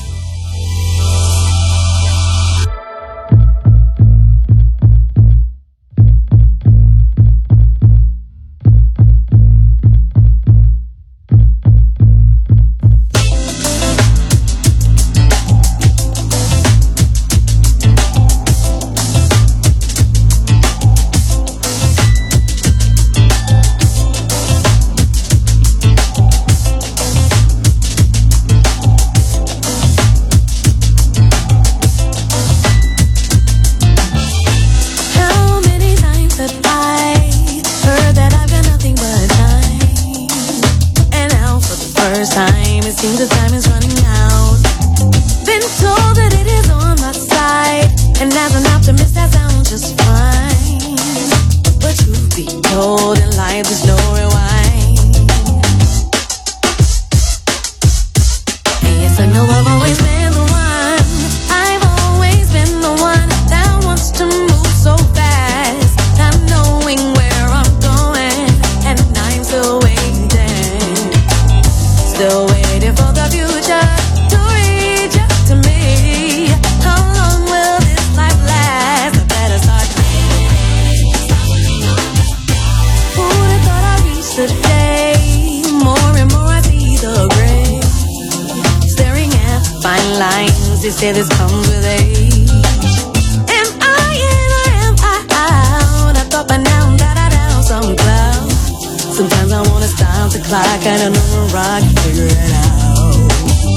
Say this comes with age. Am I in or am I out? I thought by now I'm down some cloud. Sometimes I wanna stop the clock and I know I can figure it out.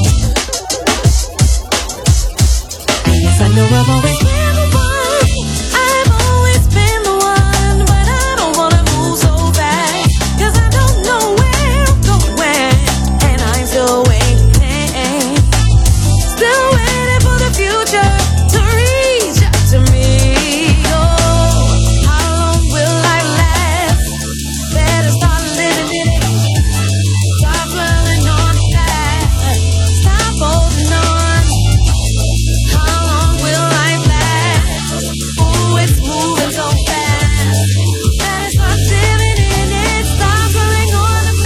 Yes, I know I've always been the one. I've always been the one, but I don't wanna move so fast, 'cause I don't know where I'm going, and I'm still waiting. Still waiting for the future to reach out to me. Oh, how long will I last? Better start living in it. Stop dwelling on the past. Stop holding on. How long will I last? Ooh, it's moving so fast. Better start living in it. Stop dwelling on the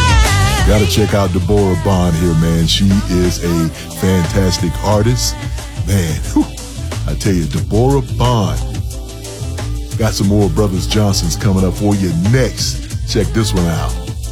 Gotta check out Deborah Bond here, man. She is a fantastic artist. Man, whew, I tell you, Deborah Bond. Got some more Brothers Johnsons coming up for you next. Check this one out.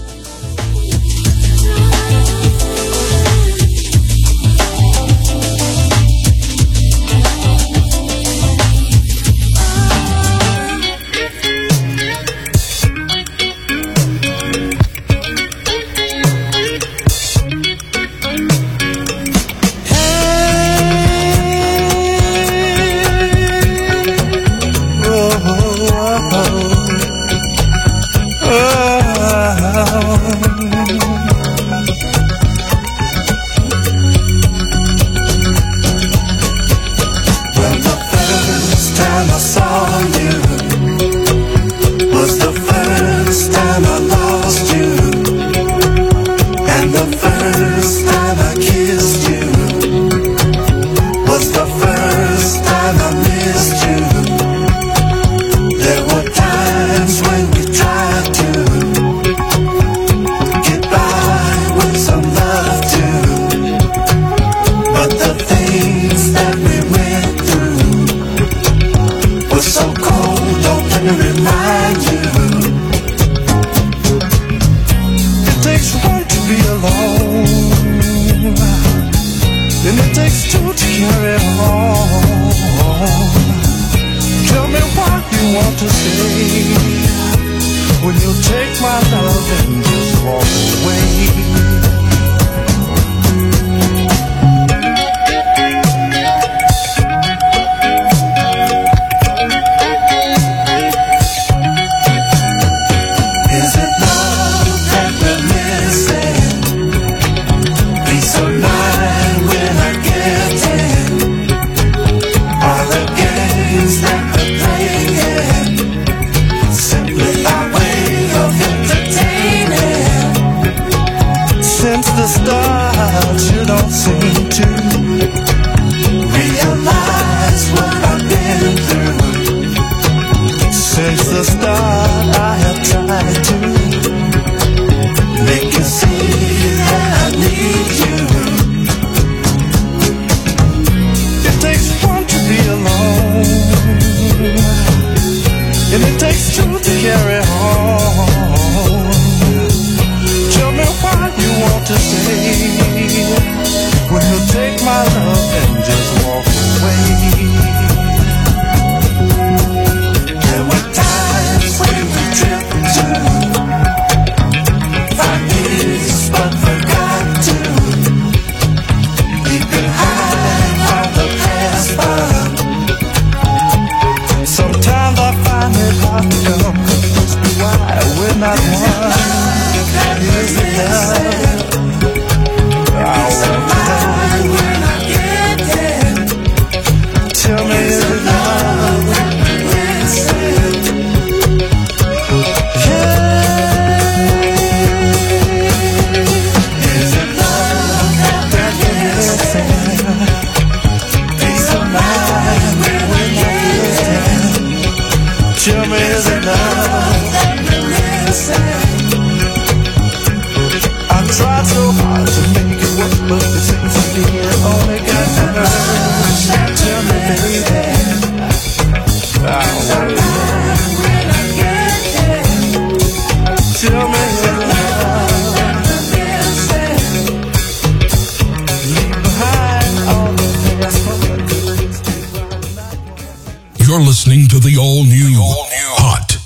You're listening to the all-new Hot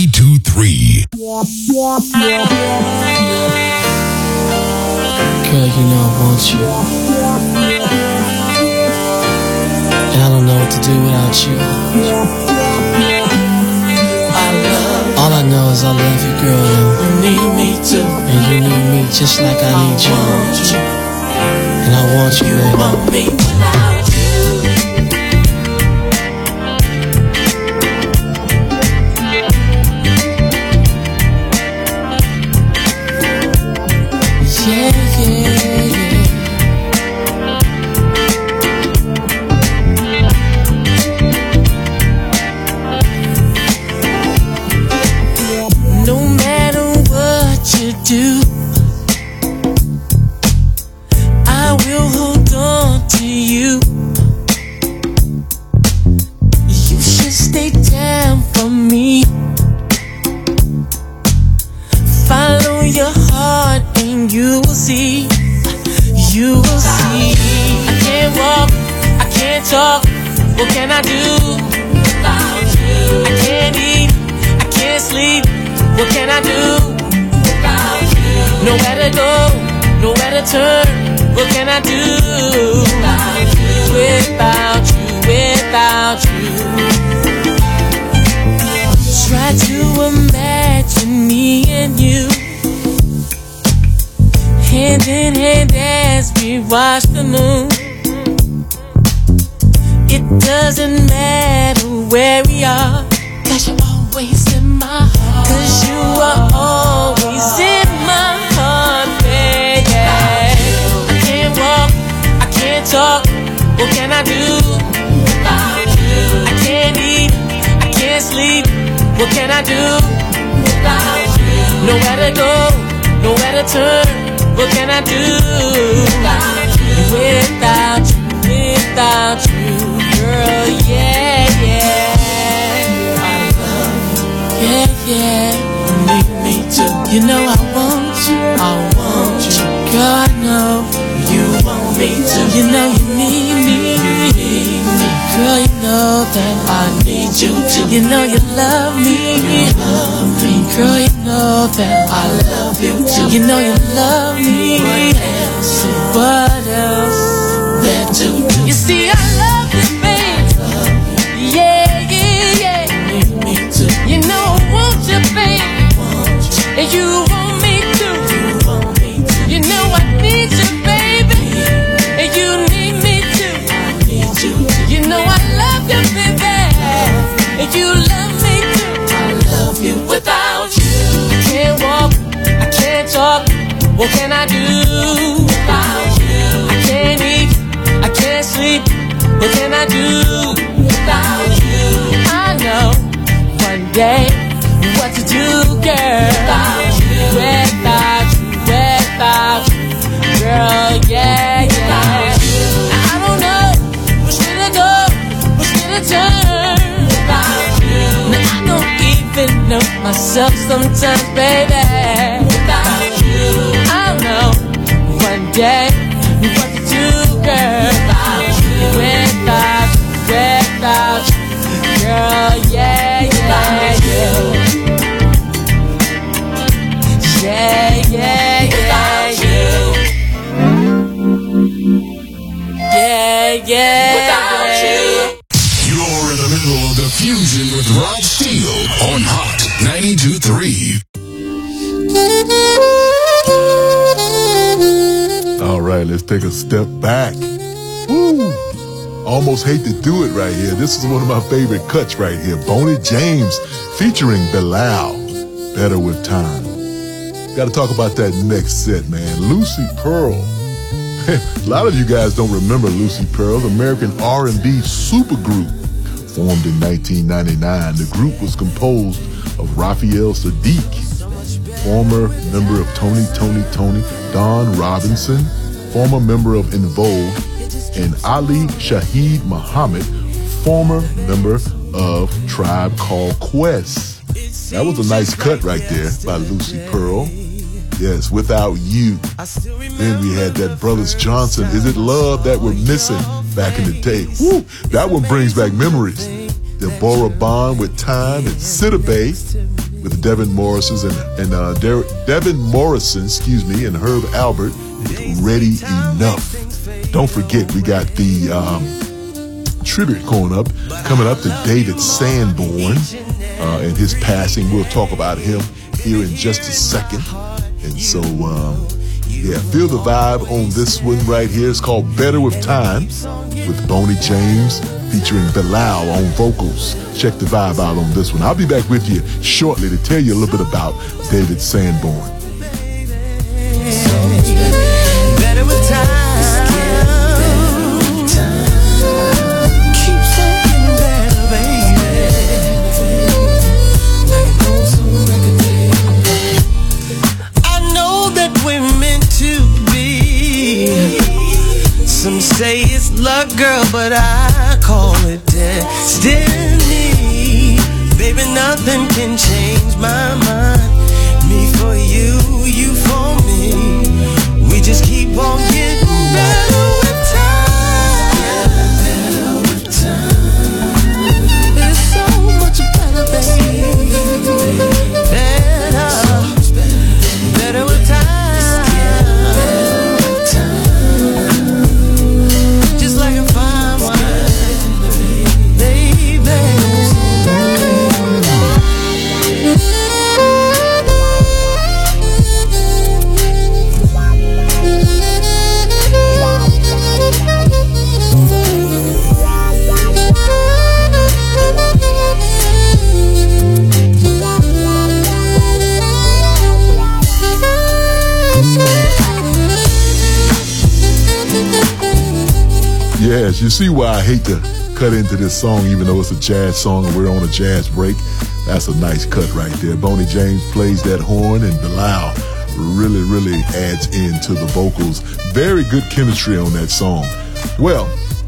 92.3. Girl, you know I want you. And I don't know what to do without you. All I know is I love you, girl. You need me too. And you need me just like I need you. And I want you, baby. You want me without you. talk, what can I do without you? I can't eat, I can't sleep, what can I do without you? Nowhere to go, nowhere to turn, what can I do without you? Without you, without you. Try to imagine me and you, hand in hand as we watch the moon. It doesn't matter where we are, 'cause you're always in my heart. 'Cause you are always in my heart, baby. I can't walk, I can't talk, what can I do without you? I can't eat, I can't sleep, what can I do without you? Nowhere to go, nowhere to turn, what can I do without you? Without you, without you, girl, yeah, yeah. I love you, yeah, yeah. You need me too. You know I want you, I want you. Girl, I know you want me too. You know you need me, you need me. Girl, you know that I need you too. You know you love me, you love me. Girl, you know that I love you too. You know you love me. What else? What else? That too. You see, I love you, babe. Yeah, yeah, yeah. Me too. You know I want you, babe. And you want me too. You know I need you, baby. And you need me too. You know I love you, baby. And you love me too. I love you without you. I can't walk, I can't talk, what can I do without you? I can't eat, I can't sleep, what can I do without you? I know one day what to do, girl, without you, without you, without you, girl, yeah, yeah. Without you. I don't know which way to go, which way to turn without you. Now I don't even know myself sometimes, baby. Without you, I don't know one day what to do, girl. Without you, without you, without you, girl, yeah, yeah, yeah. Yeah, yeah, yeah, yeah. Yeah, yeah. Without you. You're in the middle of the fusion with Rod Steele on Hot 92.3. All right, let's take a step back. Woo! Almost hate to do it right here. This is one of my favorite cuts right here. Boney James featuring Bilal. Better with Time. Got to talk about that next set, man. Lucy Pearl. A lot of you guys don't remember Lucy Pearl, the American R&B supergroup. Formed in 1999, the group was composed of Raphael Sadiq, former member of Tony, Don Robinson, former member of En Vogue, and Ali Shaheed Muhammad, former member of Tribe Called Quest. That was a nice cut right there by Lucy Pearl. Yes, Without You. Then we had that Brothers Johnson, Is It Love That We're Missing, back in the day. Woo, that one brings back memories. Deborah Bond with Time, and Sita Bay with Devin Morrison, and Herb Albert with Ready Enough. Don't forget, we got the tribute coming up to David Sanborn and his passing. We'll talk about him here in just a second. And so, yeah, feel the vibe on this one right here. It's called Better With Time with Boney James featuring Bilal on vocals. Check the vibe out on this one. I'll be back with you shortly to tell you a little bit about David Sanborn. Better with time. Some say it's luck, girl, but I call it destiny. Baby, nothing can change my mind. Me for you, you for me. We just keep on getting better with time. Yes, you see why I hate to cut into this song, even though it's a jazz song and we're on a jazz break. That's a nice cut right there. Boney James plays that horn, and Bilal really adds into the vocals. Very good chemistry on that song. Well,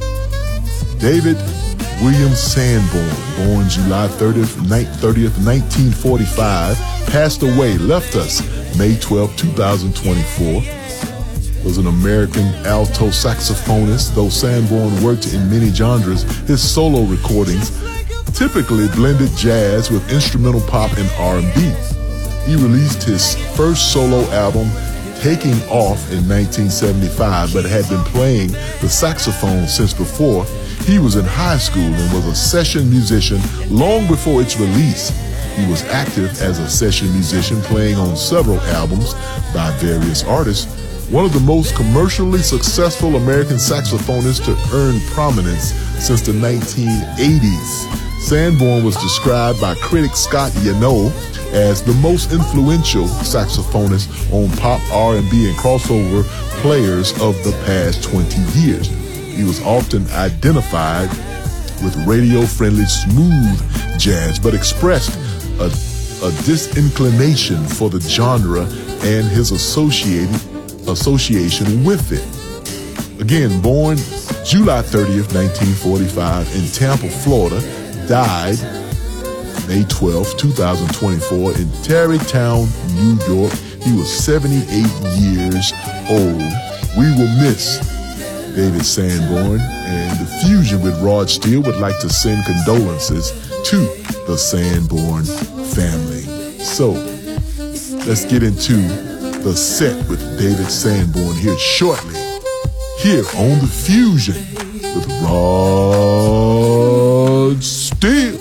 David William Sanborn, born July 30th, 1945, passed away, left us May 12, 2024. Was an American alto saxophonist. Though Sanborn worked in many genres, his solo recordings typically blended jazz with instrumental pop and R&B. He released his first solo album, Taking Off, in 1975, but had been playing the saxophone since before he was in high school and was a session musician long before its release. He was active as a session musician, playing on several albums by various artists. One of the most commercially successful American saxophonists to earn prominence since the 1980s. Sanborn was described by critic Scott Yanow as the most influential saxophonist on pop, R&B, and crossover players of the past 20 years. He was often identified with radio-friendly smooth jazz, but expressed a disinclination for the genre and his association with it. Again, born July 30th, 1945 in Tampa, Florida, died May 12, 2024 in Tarrytown, New York. He was 78 years old. We will miss David Sanborn, and the Fusion with Rod Steele would like to send condolences to the Sanborn family. So, let's get into the set with David Sanborn here shortly, here on the Fusion with Rod Steele.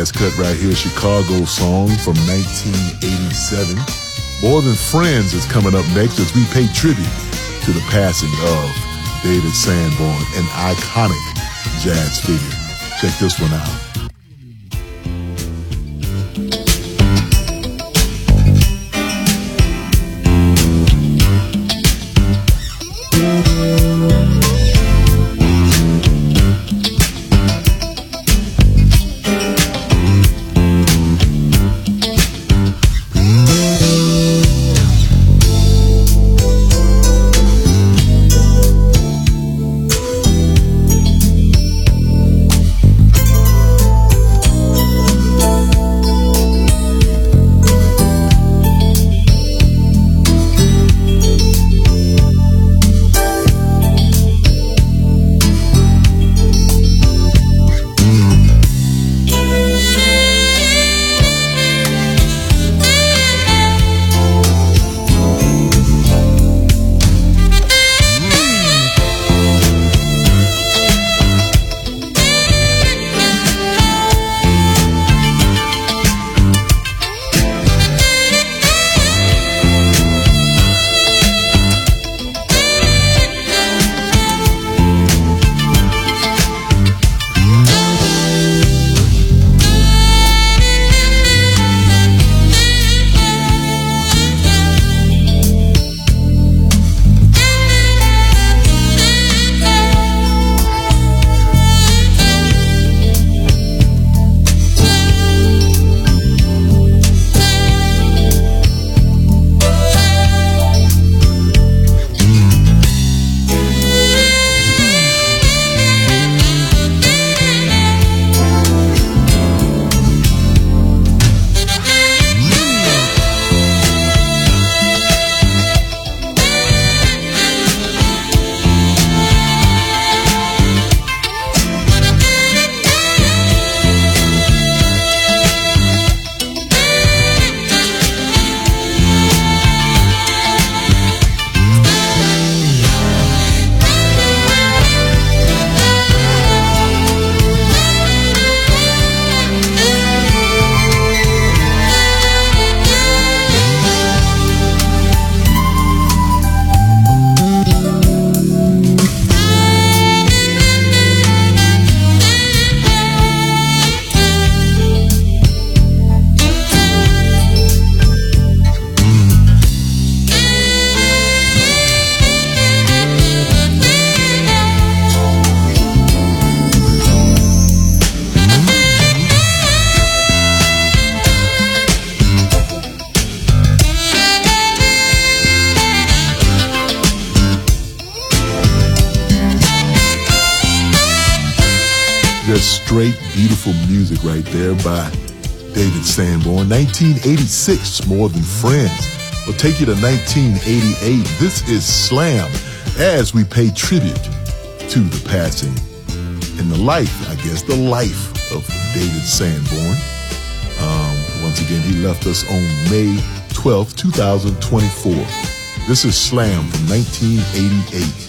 jazz cut right here, Chicago song from 1987. More Than Friends is coming up next as we pay tribute to the passing of David Sanborn, an iconic jazz figure. Check this one out. Just straight beautiful music right there by David Sanborn. 1986, More Than Friends. We'll take you to 1988. This is Slam as we pay tribute to the passing and the life, I guess, the life of David Sanborn. Once again, he left us on May 12th, 2024. This is Slam from 1988.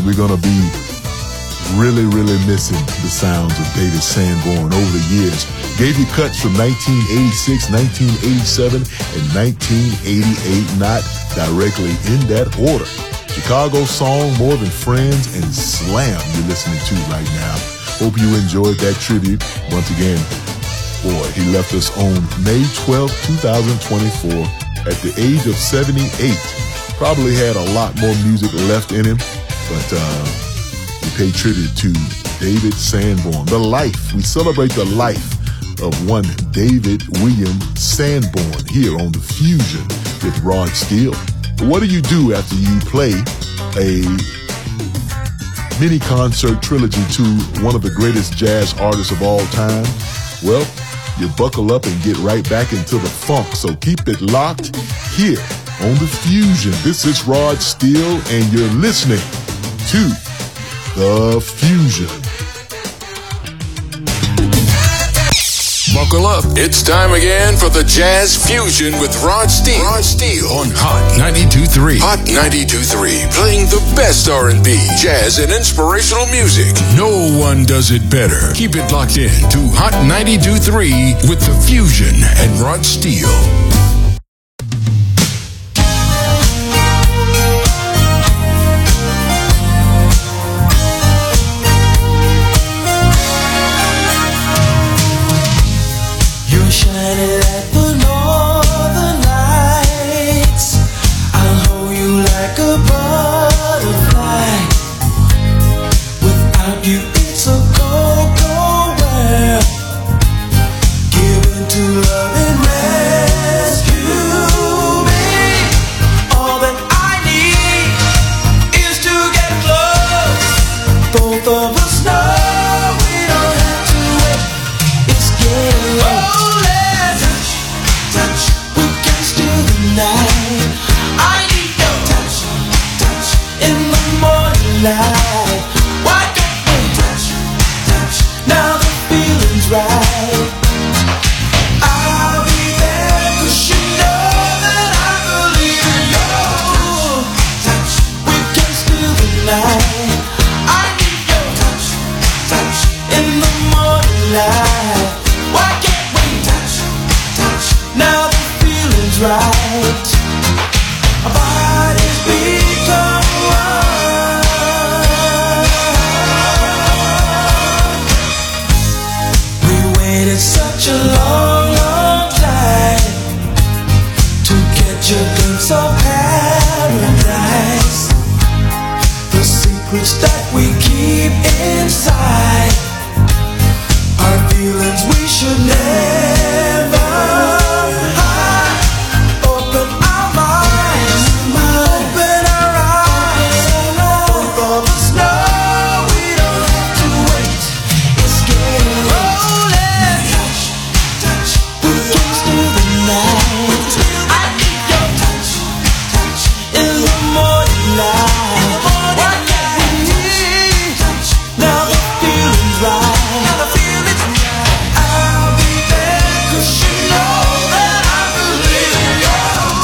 we're gonna be really missing the sounds of David Sanborn over the years. Gave you cuts from 1986, 1987, and 1988, not directly in that order. Chicago song, More Than Friends, and Slam you're listening to right now. Hope you enjoyed that tribute. Once again, boy, he left us on May 12, 2024 at the age of 78. Probably had a lot more music left in him, but we pay tribute to David Sanborn. The life, we celebrate the life of one David William Sanborn here on The Fusion with Rod Steele. What do you do after you play a mini concert trilogy to one of the greatest jazz artists of all time? Well, you buckle up and get right back into the funk. So keep it locked here on The Fusion. This is Rod Steele, and you're listening to The Fusion. Buckle up. It's time again for the Jazz Fusion with Rod Steele. Rod Steele on Hot 92.3. Hot 92.3. Playing the best R&B, jazz, and inspirational music. No one does it better. Keep it locked in to Hot 92.3 with The Fusion and Rod Steele. Shining like the northern lights, I'll hold you like a butterfly. Without you, it's a cold world. Give in to love and rescue me. All that I need is to get close. Both of us know we don't have to wait. It's getting late. I need your touch in the morning light. Why don't we touch? Now the feeling's right. I'll be there 'cause you know that I believe in you. We can steal the night. I need your touch in the morning light. Why can't we touch? Now the feeling's right. Our bodies become one. We waited such a long time to catch a glimpse of paradise. The secrets that we keep inside are feelings we should never hide. Open our minds, open our eyes. Both of us know we don't have to wait. It's getting rolling. Touch, we can steal the night. I need your touch in the morning light. Why can't we touch? Now the feeling's right. I'll be there 'cause you know that I believe in you.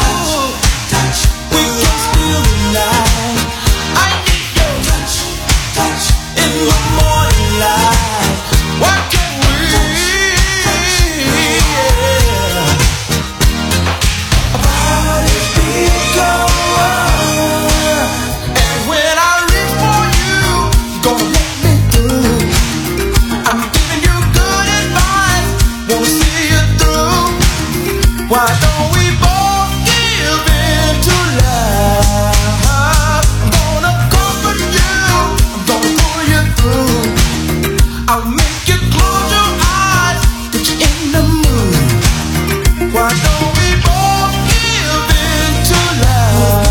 We can steal the night. I need your touch in the morning light. Why can't we? Our bodies become one. And when I reach for you, you're gonna let me through. I'm giving you good advice, wanna see you through. Why don't we both give in to love? I'm gonna comfort you, I'm gonna pull you through. I'll make you close your eyes, put you in the mood. Why don't we both give in to love?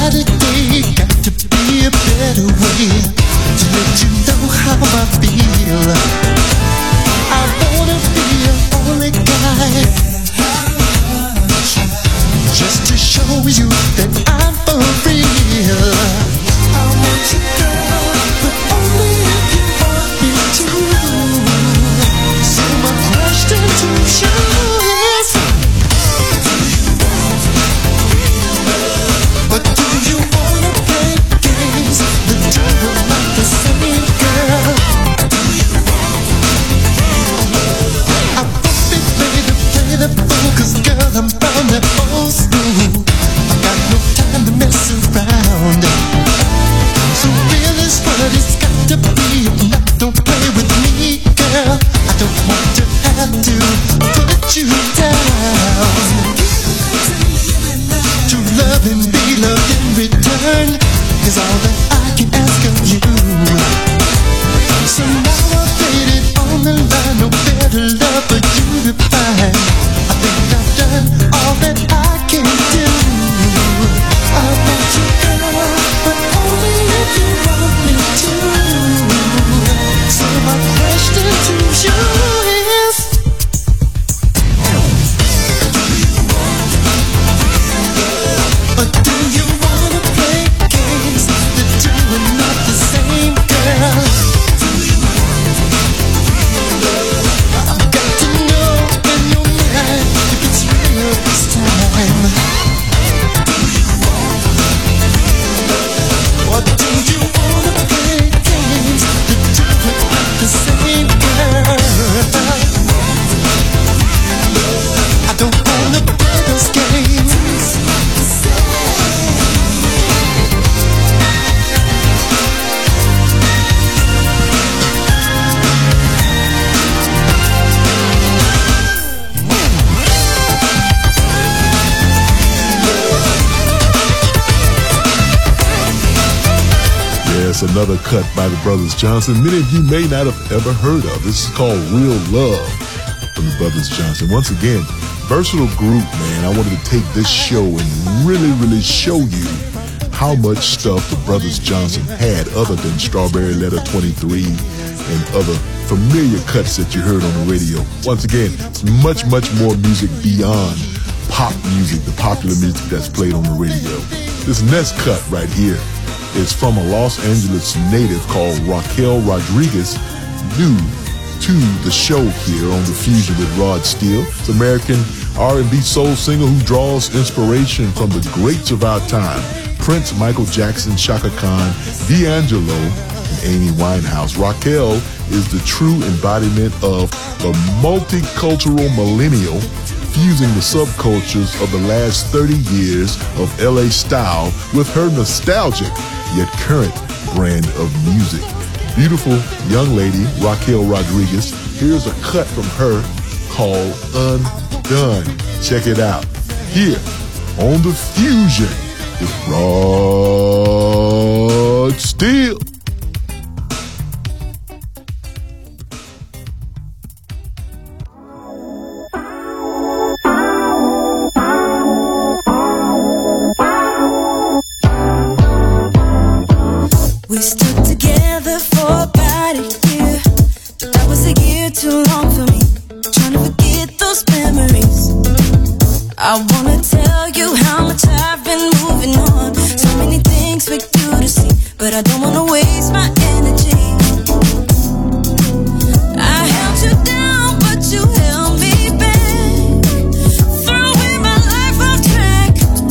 brighter day, got to be a better way to let you know how I feel. I wanna be your only guy, just to show you that I'm for real. I want you, girl, but only if you want me to. So my question to you is, but do you wanna play games that do not the same, girl? I won't be ready to play the fool, 'cause girl, I'm from the old school. I got no time to mess around. So real is what it's got to be. If not, don't play with me, girl. I don't want to have to put you down. To love and be loved in return is all that I can ask of you. So now I've laid it on the line, no better love for you to find. I think I've done all that I can do. I want you, girl, but only if you want me to. So my question to you is, do you wanna play games that do not the same, girl? I've got to know in your mind if it's real this time. Or do you wanna play games that do not the same, girl? I don't wanna play those games. Yes, another cut by the Brothers Johnson. Many of you may not have ever heard of. This is called Real Love from the Brothers Johnson. Once again, versatile group, man. I wanted to take this show and really show you how much stuff the Brothers Johnson had other than Strawberry Letter 23 and other familiar cuts that you heard on the radio. Once again, it's much more music beyond pop music, the popular music that's played on the radio. This next cut right here is from a Los Angeles native called Raquel Rodriguez, new to the show here on The Fusion with Rod Steele. It's an American R&B soul singer who draws inspiration from the greats of our time: Prince, Michael Jackson, Chaka Khan, D'Angelo, and Amy Winehouse. Raquel is the true embodiment of the multicultural millennial, fusing the subcultures of the last 30 years of LA style with her nostalgic yet current brand of music. Beautiful young lady, Raquel Rodriguez. Here's a cut from her called Undone. Check it out here on The Fusion with Rod Steele. We stuck together for about a year, but that was a year too long for me. Trying to forget those memories. I wanna tell you how much I've been moving on. So many things for you to see, but I don't wanna waste my energy. I held you down, but you held me back, throwing my life off track.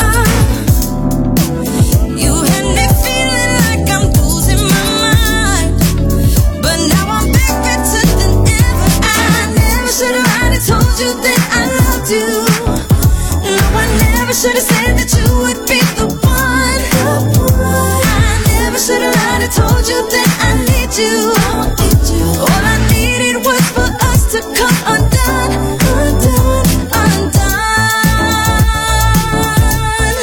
You had me feeling like I'm losing my mind, but now I'm back better than ever. I never should've lied and told you that I loved you. No, I never should've said that you would be the one. I never should've lied and told you that I need you. All I needed was for us to come undone, undone, undone,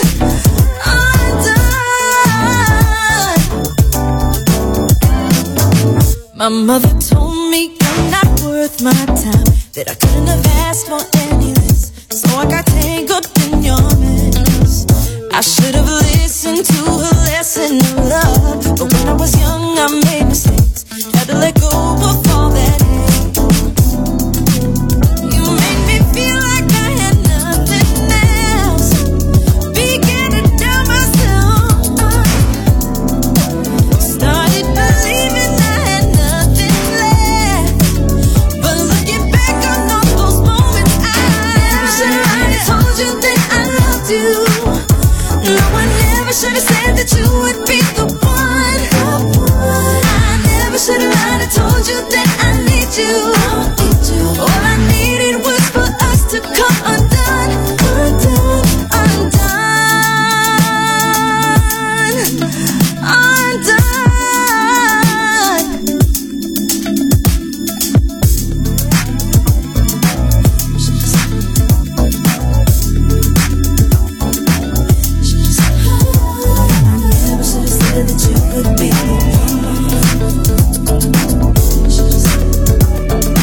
undone. My mother told me you're not worth my time, that I couldn't have asked for any less. So I got tangled in your mess. I should have listened to her lesson of love, but when I was young I made mistakes. Had to let go before that hate. You made me feel like I had nothing else. Began to doubt myself. Started believing I had nothing left. But looking back on all those moments, I should have told you that I loved you. No, I never should have said that you would be the one. I never should have lied and told you that I need you. All I needed was for us to come undone, undone, undone.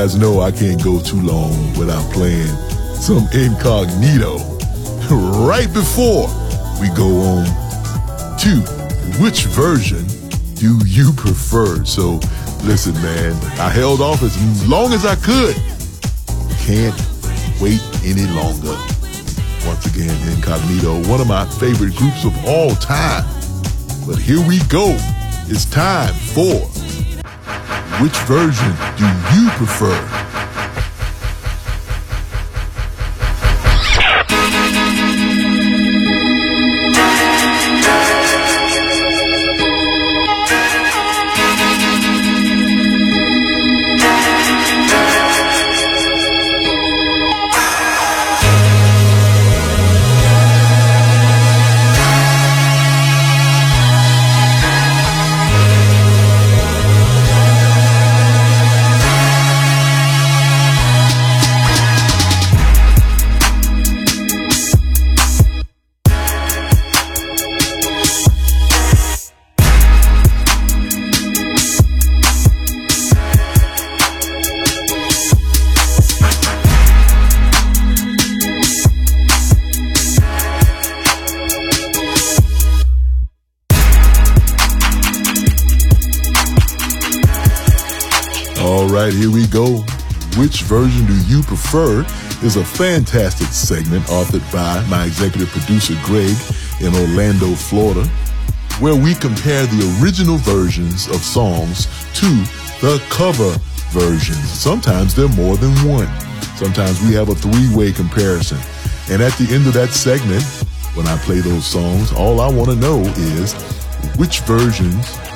guys know I can't go too long without playing some Incognito right before we go on to which version do you prefer? So listen, man, I held off as long as I could. Can't wait any longer. Once again, Incognito, one of my favorite groups of all time. But here we go. It's time for which version do you prefer? All right, here we go. Which version do you prefer is a fantastic segment authored by my executive producer, Greg, in Orlando, Florida, where we compare the original versions of songs to the cover versions. Sometimes they're more than one. Sometimes we have a three-way comparison. And at the end of that segment, when I play those songs, all I want to know is which version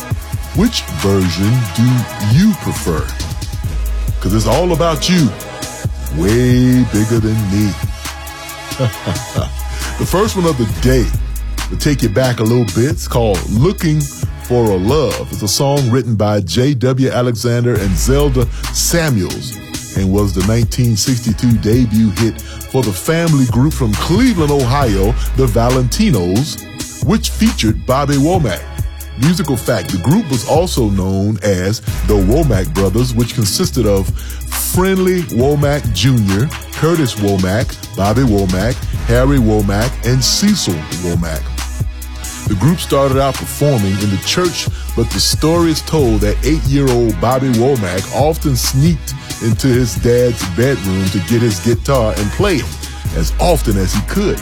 do you prefer? Because it's all about you. Way bigger than me. The first one of the day, to take you back a little bit, it's called Looking for a Love. It's a song written by J.W. Alexander and Zelda Samuels and was the 1962 debut hit for the family group from Cleveland, Ohio, the Valentinos, which featured Bobby Womack. Musical fact, the group was also known as the Womack Brothers, which consisted of Friendly Womack Jr., Curtis Womack, Bobby Womack, Harry Womack, and Cecil Womack. The group started out performing in the church, but the story is told that 8-year-old Bobby Womack often sneaked into his dad's bedroom to get his guitar and play it as often as he could.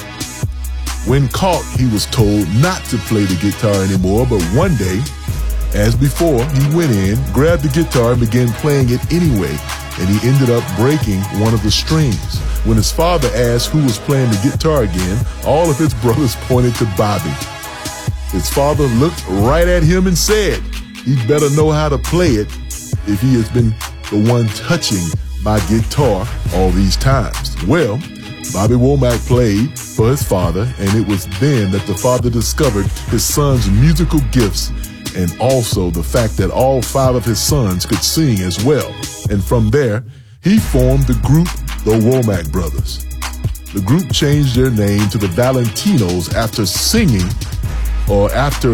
When caught, he was told not to play the guitar anymore, but one day, as before, he went in, grabbed the guitar, and began playing it anyway, and he ended up breaking one of the strings. When his father asked who was playing the guitar again, all of his brothers pointed to Bobby. His father looked right at him and said, "He'd better know how to play it if he has been the one touching my guitar all these times." Well, Bobby Womack played for his father, and it was then that the father discovered his son's musical gifts and also the fact that all 5 of his sons could sing as well. And from there, he formed the group the Womack Brothers. The group changed their name to the Valentinos after singing for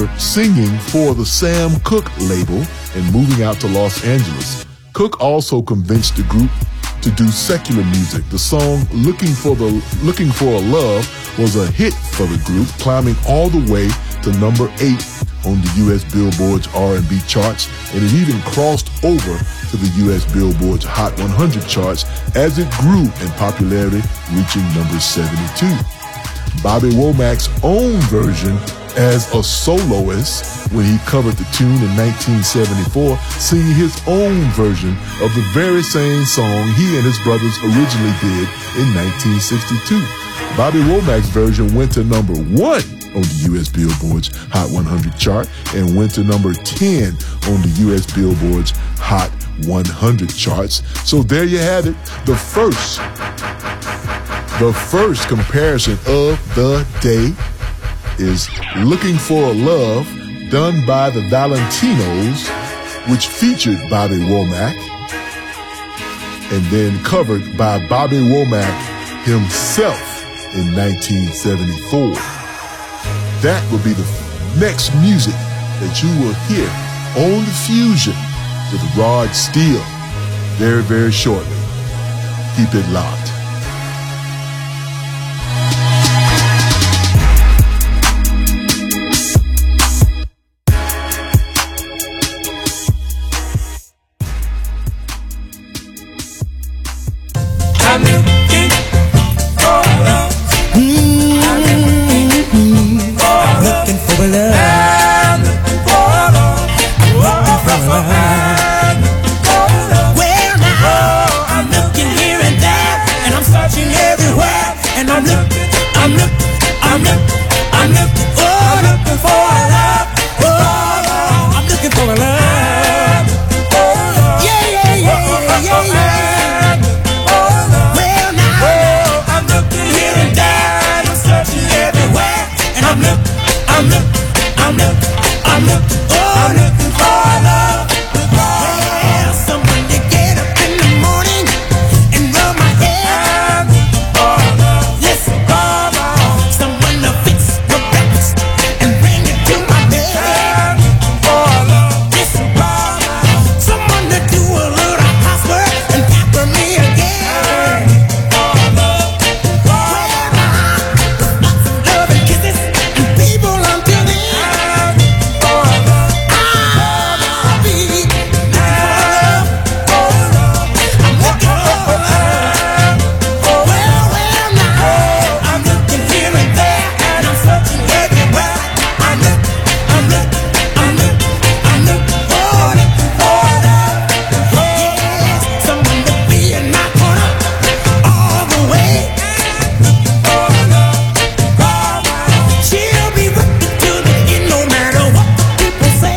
the Sam Cooke label and moving out to Los Angeles. Cooke also convinced the group to do secular music. The song Looking for a Love was a hit for the group, climbing all the way to number 8 on the U.S. Billboard's R&B charts, and it even crossed over to the U.S. Billboard's Hot 100 charts as it grew in popularity, reaching number 72. Bobby Womack's own version as a soloist when he covered the tune in 1974, singing his own version of the very same song he and his brothers originally did in 1962. Bobby Womack's version went to number 1 on the U.S. Billboard's Hot 100 chart and went to number 10 on the U.S. Billboard's Hot 100 charts. So there you have it, the first comparison of the day is Looking for a Love, done by the Valentinos, which featured Bobby Womack, and then covered by Bobby Womack himself in 1974. That will be the next music that you will hear on The Fusion with Rod Steele. very, very shortly. Keep it locked. I'm looking for love. I'm looking for love. I'm looking for love. Well now, I'm looking here and there, and I'm searching everywhere, and I'm looking for love. Oh, I'm looking for love. Yeah. Well now, I'm looking here and there, and I'm searching everywhere, and I'm looking for love. Well, someone to get up in the morning and rub my hair. Listen, someone to fix my breakfast and bring it to my bed. Listen, someone to do a little housework and pamper me again. Love and kisses and people until then. I'll be looking for love. I'm looking for love. Well now, I'm looking here and there, and I'm searching everywhere. I'm looking for love. Yes, someone to be in my corner all the way. She'll be with me till the end, no matter what people say.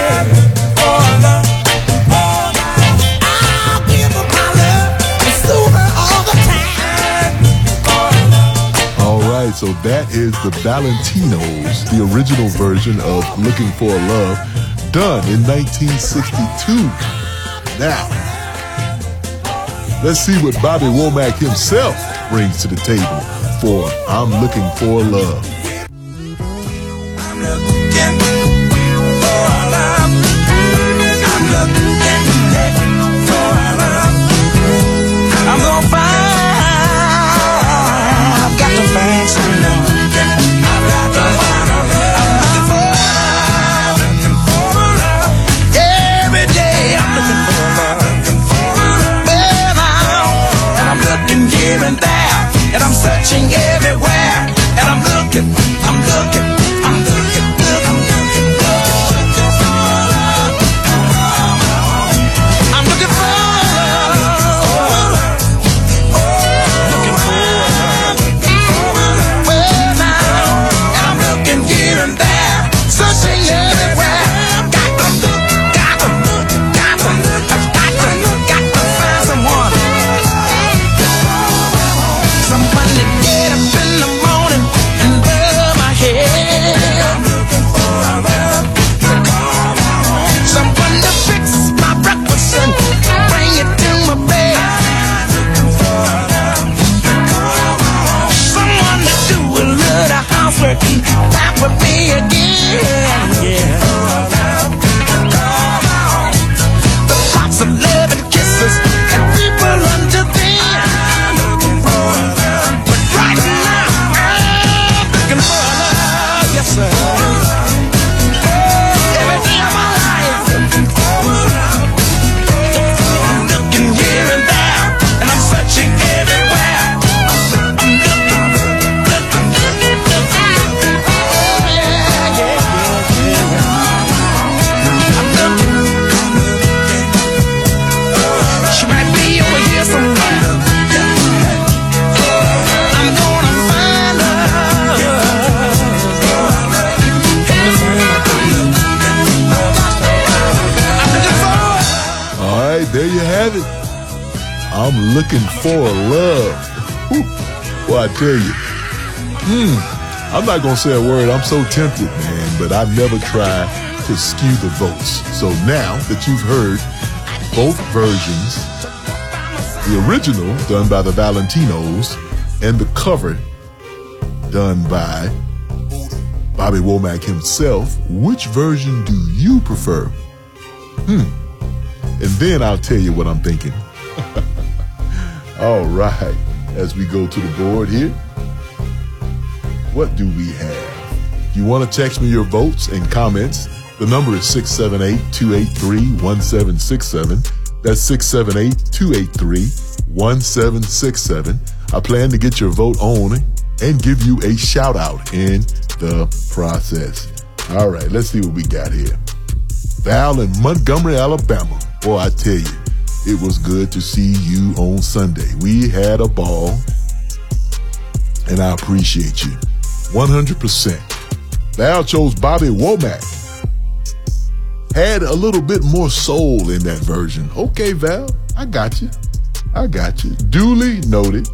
I'll give her my love and soothe her all the time. All right, so that is the Valentinos, the original version of Looking for Love, done in 1962. Now, let's see what Bobby Womack himself brings to the table for I'm Looking for Love. I'm looking for love. I'm looking for love. I'm gonna find. I've got to find some love. I've got to find a love. I'm looking for love. Every day I'm looking for love. And I'm looking here and there, and I'm searching everywhere, and I'm looking for love. Well now, and I'm looking here and there, searching everywhere. Got to find someone. Someone to get up in the morning and rub my head. Someone to fix my breakfast and bring it to my bed. Someone to do a little housework and pamper me again. The lots of love and kisses and people until then. But right now, I'm looking for love, yes sir. Every day of my life, I'm looking here and there, and I'm searching everywhere. I'm she might be over here somewhere. I'm gonna find her. I'm looking for her. All right, there you have it. I'm looking for love. Whew. Well, I tell you, I'm not going to say a word. I'm so tempted, man, but I never try to skew the votes. So now that you've heard both versions, the original done by the Valentinos and the cover done by Bobby Womack himself, which version do you prefer? And then I'll tell you what I'm thinking All right, as we go to the board here, what do we have? You want to text me your votes and comments? The number is 678-283-1767. That's 678-283-1767. I plan to get your vote on and give you a shout out in the process. All right, let's see what we got here. Val in Montgomery, Alabama. Boy, I tell you, it was good to see you on Sunday. We had a ball, and I appreciate you 100%. Val chose Bobby Womack. Had a little bit more soul in that version. Okay, Val, I got you. Duly noted.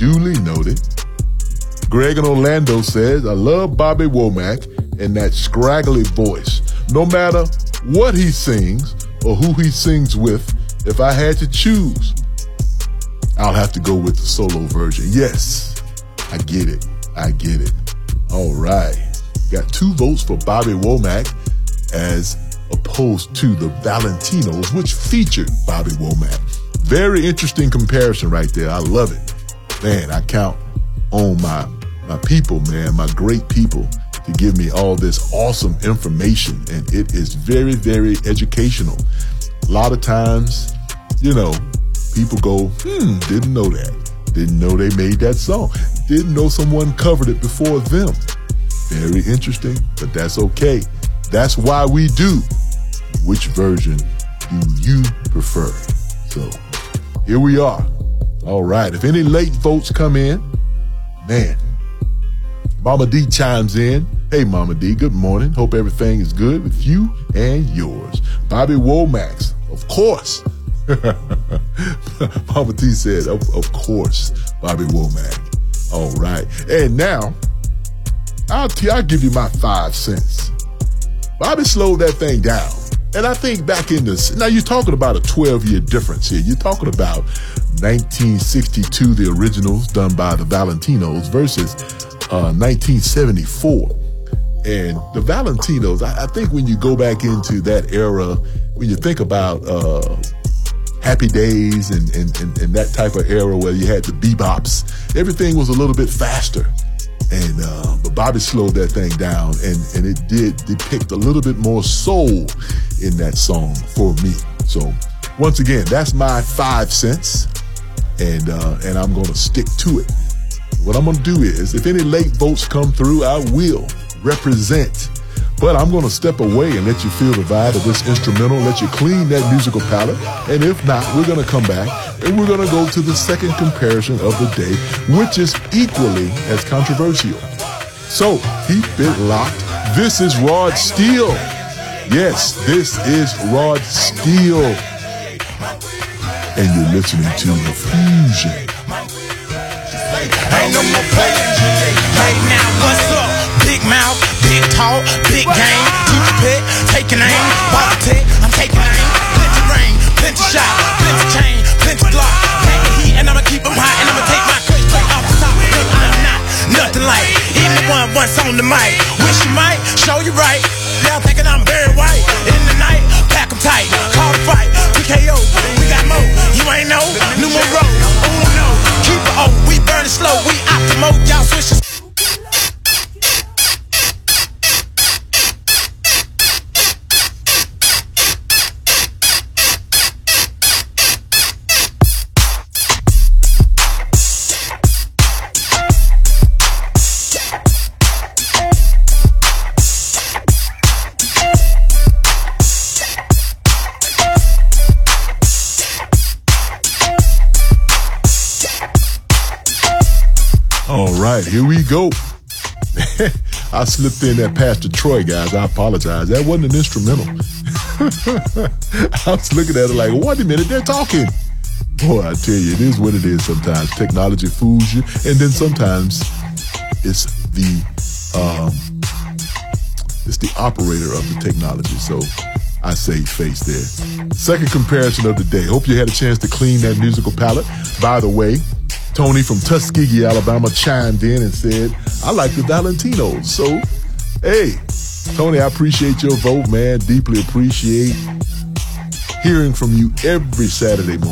Greg in Orlando says, I love Bobby Womack and that scraggly voice. No matter what he sings or who he sings with, if I had to choose, I'll have to go with the solo version. Yes, I get it. All right. Got 2 votes for Bobby Womack as opposed to the Valentinos, which featured Bobby Womack. Very interesting comparison right there. I love it. Man, I count on my people, man, my great people, to give me all this awesome information. And it is very, very educational. A lot of times, you know, people go, didn't know that. Didn't know they made that song. Didn't know someone covered it before them. Very interesting, but that's okay. That's why we do. Which version do you prefer? So here we are. All right. If any late votes come in, man, Mama D chimes in. Hey, Mama D, good morning. Hope everything is good with you and yours. Bobby Womack, of course. Mama D said, of course, Bobby Womack. All right. And now, I'll give you my 5 cents. Bobby slowed that thing down. And I think back in this, now you're talking about a 12-year difference here. You're talking about 1962, the originals done by the Valentinos versus 1974. And the Valentinos, I think when you go back into that era, when you think about Happy Days and that type of era where you had the bebops, everything was a little bit faster. And but Bobby slowed that thing down, and it did depict a little bit more soul in that song for me. So once again, that's my 5 cents, and I'm gonna stick to it. What I'm gonna do is, if any late votes come through, I will represent. But I'm gonna step away and let you feel the vibe of this instrumental, let you clean that musical palette, and if not, we're gonna come back and we're gonna go to the second comparison of the day, which is equally as controversial. So keep it locked. This is Rod Steele. Yes, this is Rod Steele. And you're listening to The Fusion. Ain't no more playing. Hey now, what's up? Big mouth, big talk, big game. Keep your pet, take an aim. Politics, I'm taking aim. Plenty rain, plenty shot, plenty chain, plenty block. Plenty heat, and I'ma keep them high. And I'ma take my cut straight off the top. Look, I'm not nothing like anyone once on the mic. Wish you might, show you right. Now thinking I'm very white. In the night, pack them tight. Call the fight, TKO. We got more, you ain't know. Numero, uno. Keep it on, we burn it slow. We optimo, y'all switch. All right, here we go. I slipped in that Pastor Troy, guys. I apologize. That wasn't an instrumental. I was looking at it like, wait a minute, they're talking. Boy, I tell you, it is what it is sometimes. Technology fools you, and then sometimes it's the operator of the technology. So I save face there. Second comparison of the day. Hope you had a chance to clean that musical palette. By the way, Tony from Tuskegee, Alabama chimed in and said, I like the Valentinos. So, hey, Tony, I appreciate your vote, man. Deeply appreciate hearing from you every Saturday morning.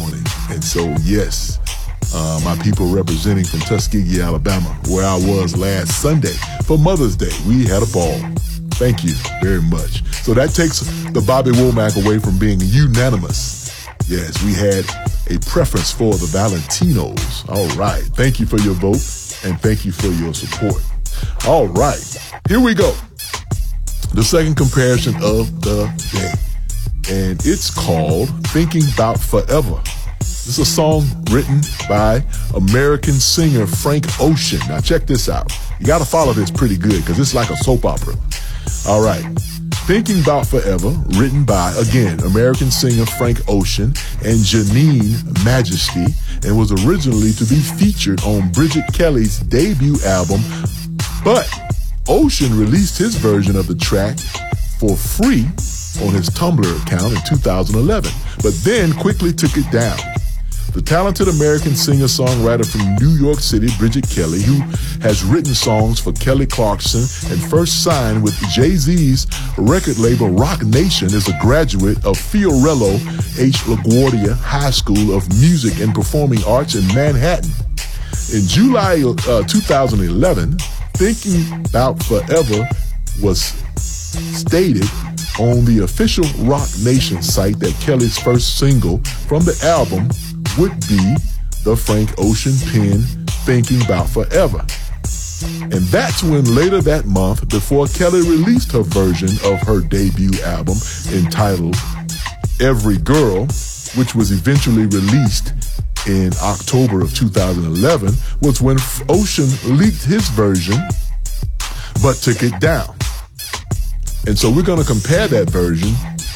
And so, yes, my people representing from Tuskegee, Alabama, where I was last Sunday for Mother's Day. We had a ball. Thank you very much. So that takes the Bobby Womack away from being unanimous. Yes, we had a preference for the Valentinos. All right. Thank you for your vote, and thank you for your support. All right. Here we go. The second comparison of the day. And it's called Thinking About Forever. This is a song written by American singer Frank Ocean. Now check this out. You got to follow this pretty good because it's like a soap opera. All right. Thinking About Forever, written by, again, American singer Frank Ocean and Janine Majesty, and was originally to be featured on Bridget Kelly's debut album, but Ocean released his version of the track for free on his Tumblr account in 2011, but then quickly took it down. The talented American singer-songwriter from New York City, Bridget Kelly, who has written songs for Kelly Clarkson and first signed with Jay-Z's record label Rock Nation, is a graduate of Fiorello H. LaGuardia High School of Music and Performing Arts in Manhattan. In July 2011, Thinking About Forever was stated on the official Rock Nation site that Kelly's first single from the album would be the Frank Ocean pen Thinking About Forever. And that's when later that month, before Kelly released her version of her debut album entitled Every Girl, which was eventually released in October of 2011, was when Ocean leaked his version but took it down. And so we're going to compare that version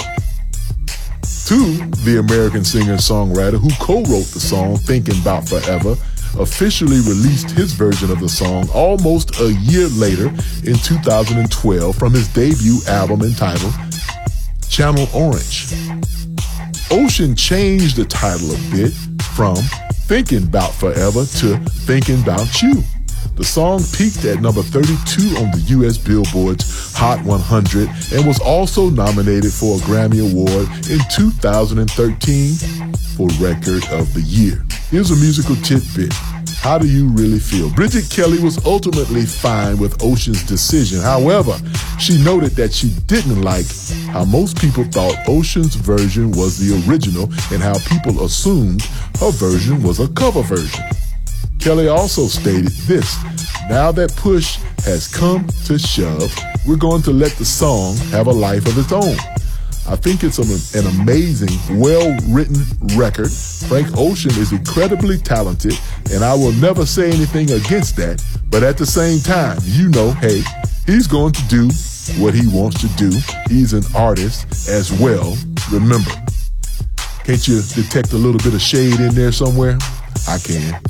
to the American singer-songwriter who co-wrote the song Thinking About Forever, officially released his version of the song almost a year later in 2012 from his debut album entitled Channel Orange. Ocean changed the title a bit from Thinking About Forever to Thinking About You. The song peaked at number 32 on the U.S. Billboard's Hot 100 and was also nominated for a Grammy Award in 2013 for Record of the Year. Here's a musical tidbit. How do you really feel? Bridget Kelly was ultimately fine with Ocean's decision. However, she noted that she didn't like how most people thought Ocean's version was the original and how people assumed her version was a cover version. Kelly also stated this: now that push has come to shove, we're going to let the song have a life of its own. I think it's an amazing, well-written record. Frank Ocean is incredibly talented, and I will never say anything against that. But at the same time, you know, hey, he's going to do what he wants to do. He's an artist as well. Remember, can't you detect a little bit of shade in there somewhere? I can.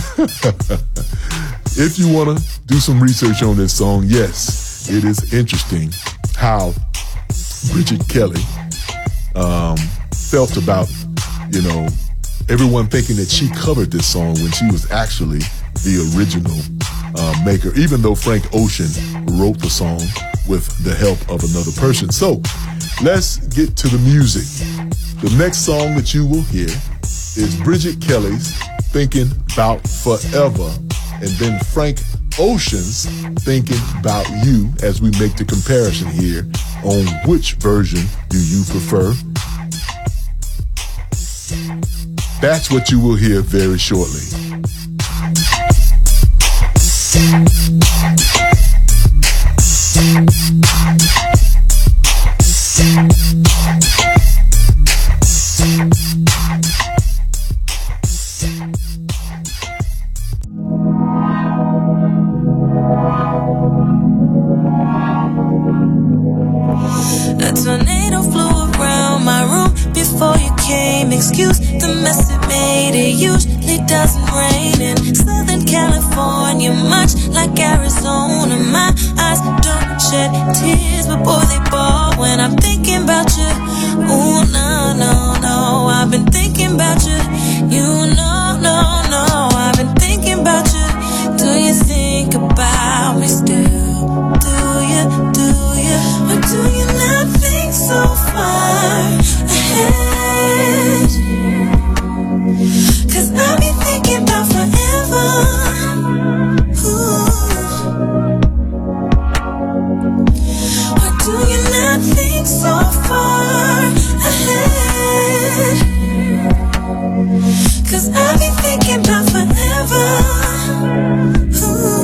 If you want to do some research on this song, yes, it is interesting how Bridget Kelly felt about, everyone thinking that she covered this song when she was actually the original maker, even though Frank Ocean wrote the song with the help of another person. So let's get to the music. The next song that you will hear is Bridget Kelly's Thinking About Forever, and then Frank Ocean's Thinking About You, as we make the comparison here on which version do you prefer. That's what you will hear very shortly. A tornado flew around my room before you came. Excuse the mess it made. It usually doesn't rain in Southern California, much like Arizona. My eyes don't shed tears, but boy, they ball when I'm thinking about you. Ooh, no, no, no, I've been thinking about you. You know, no, no, I've been thinking about you. Do you think about me still? Do you, or do you not think so far ahead? so far ahead. 'Cause I be thinking about forever. Ooh.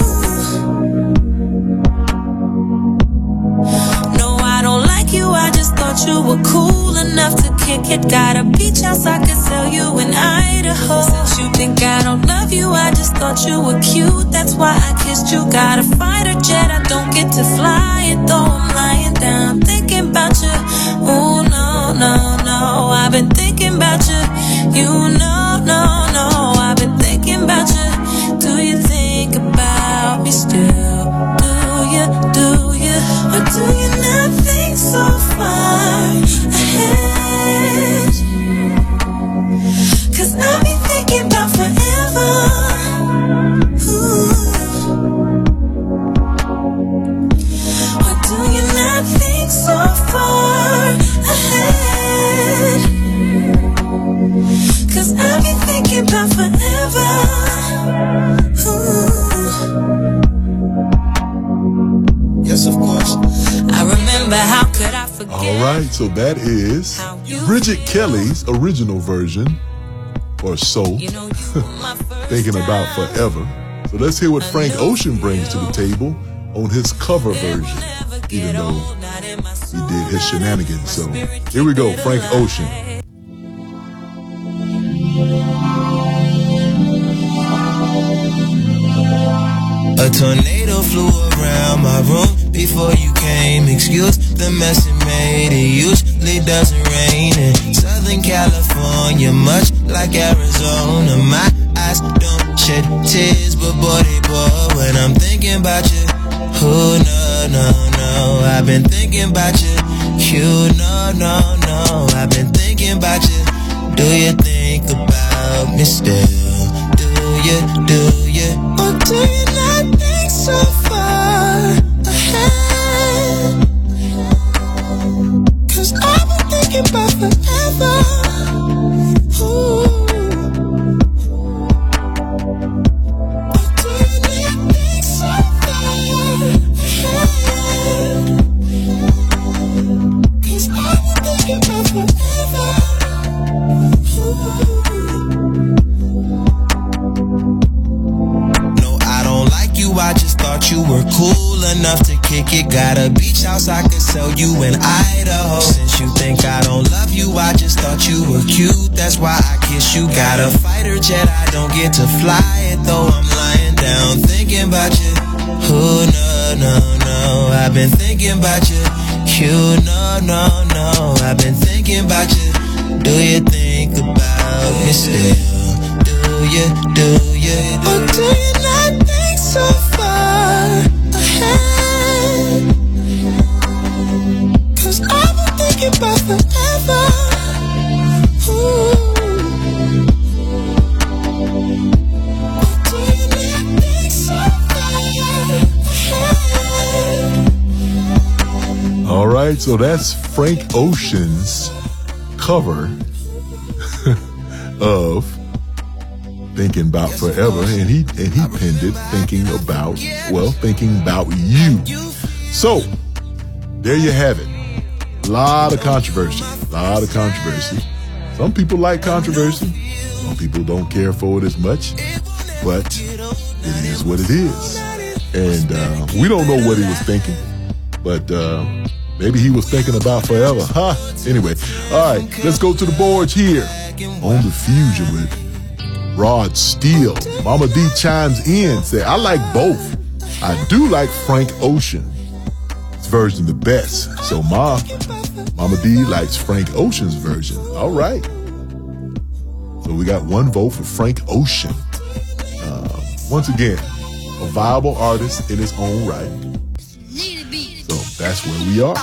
No, I don't like you, I just thought you were cool enough to kick it. Got a beach house I could sell you in Idaho. Since you think I don't love you, I just thought you were cute. That's why I kissed you. Got a fighter jet, I don't get to fly it though. I'm lying down thinking about you. Oh no, no, no, I've been thinking about you. You know, no, no, I've been thinking about you. Do you think about me still? Do you, or do you not think so far ahead? 'Cause I'll be thinking about forever. Ooh. Or do you not think so far ahead? 'Cause I'll be thinking about forever. Ooh. Yes, of course. I remember, how could I forget? All right, so that is Bridget Kelly's original version, or Soul, Thinking About Forever. So let's hear what Frank Ocean brings to the table on his cover version, even though he did his shenanigans. So here we go, Frank Ocean. A tornado flew around my room before you came. Excuse the mess it made. It usually doesn't rain in Southern California, much like Arizona. My eyes don't shed tears, but boy they pour when I'm thinking about you. Oh no, no, no, I've been thinking about you. You no, no, no, I've been thinking about you. Do you think about me still? Do you, or do you not think so far ahead? 'Cause I've been thinking about forever. Ooh. Or do you not think so far ahead? 'Cause I've been thinking about forever. Ooh. I just thought you were cool enough to kick it. Got a beach house I could sell you in Idaho. Since you think I don't love you, I just thought you were cute. That's why I kiss you. Got a fighter jet, I don't get to fly it though. I'm lying down thinking about you. Oh no, no, no, I've been thinking about you. You no, no, no, I've been thinking about you. Do you think about me still? Do you, or do you not think so far ahead? 'Cause I've been thinking about forever. Ooh. Do you not think so far ahead? All right, so that's Frank Ocean's cover of Thinking About Forever, and he penned it thinking about you. So there you have it. A lot of controversy. Some people like controversy. Some people don't care for it as much, but it is what it is. And we don't know what he was thinking, but maybe he was thinking about forever. Huh? Anyway, all right, let's go to the boards here on The Fusion with Rod Steele. Mama D chimes in, say, I like both. I do like Frank Ocean's version the best. So Mama D likes Frank Ocean's version. All right. So we got one vote for Frank Ocean. Once again, a viable artist in his own right. So that's where we are.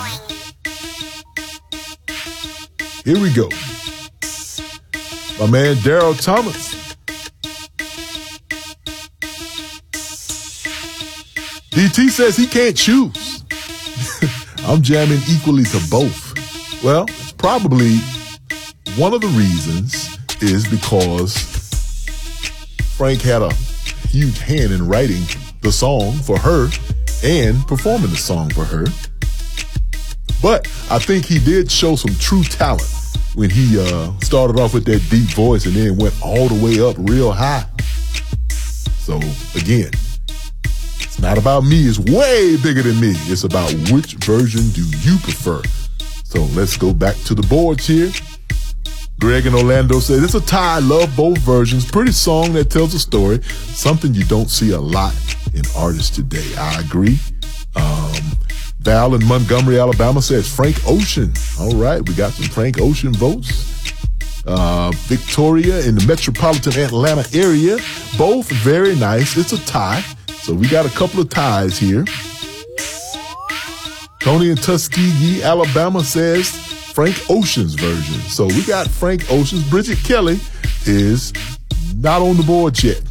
Here we go. My man Daryl Thomas. DT says he can't choose. I'm jamming equally to both. Well, it's probably one of the reasons is because Frank had a huge hand in writing the song for her and performing the song for her. But I think he did show some true talent when he started off with that deep voice and then went all the way up real high. So again, it's not about me. It's way bigger than me. It's about which version do you prefer. So let's go back to the boards here. Greg in Orlando said, it's a tie. Love both versions. Pretty song that tells a story. Something you don't see a lot in artists today. I agree. Val in Montgomery, Alabama says Frank Ocean. All right, we got some Frank Ocean votes. Victoria in the metropolitan Atlanta area. Both very nice. It's a tie. So we got a couple of ties here. Tony in Tuskegee, Alabama says Frank Ocean's version. So we got Frank Ocean's. Bridget Kelly is not on the board yet.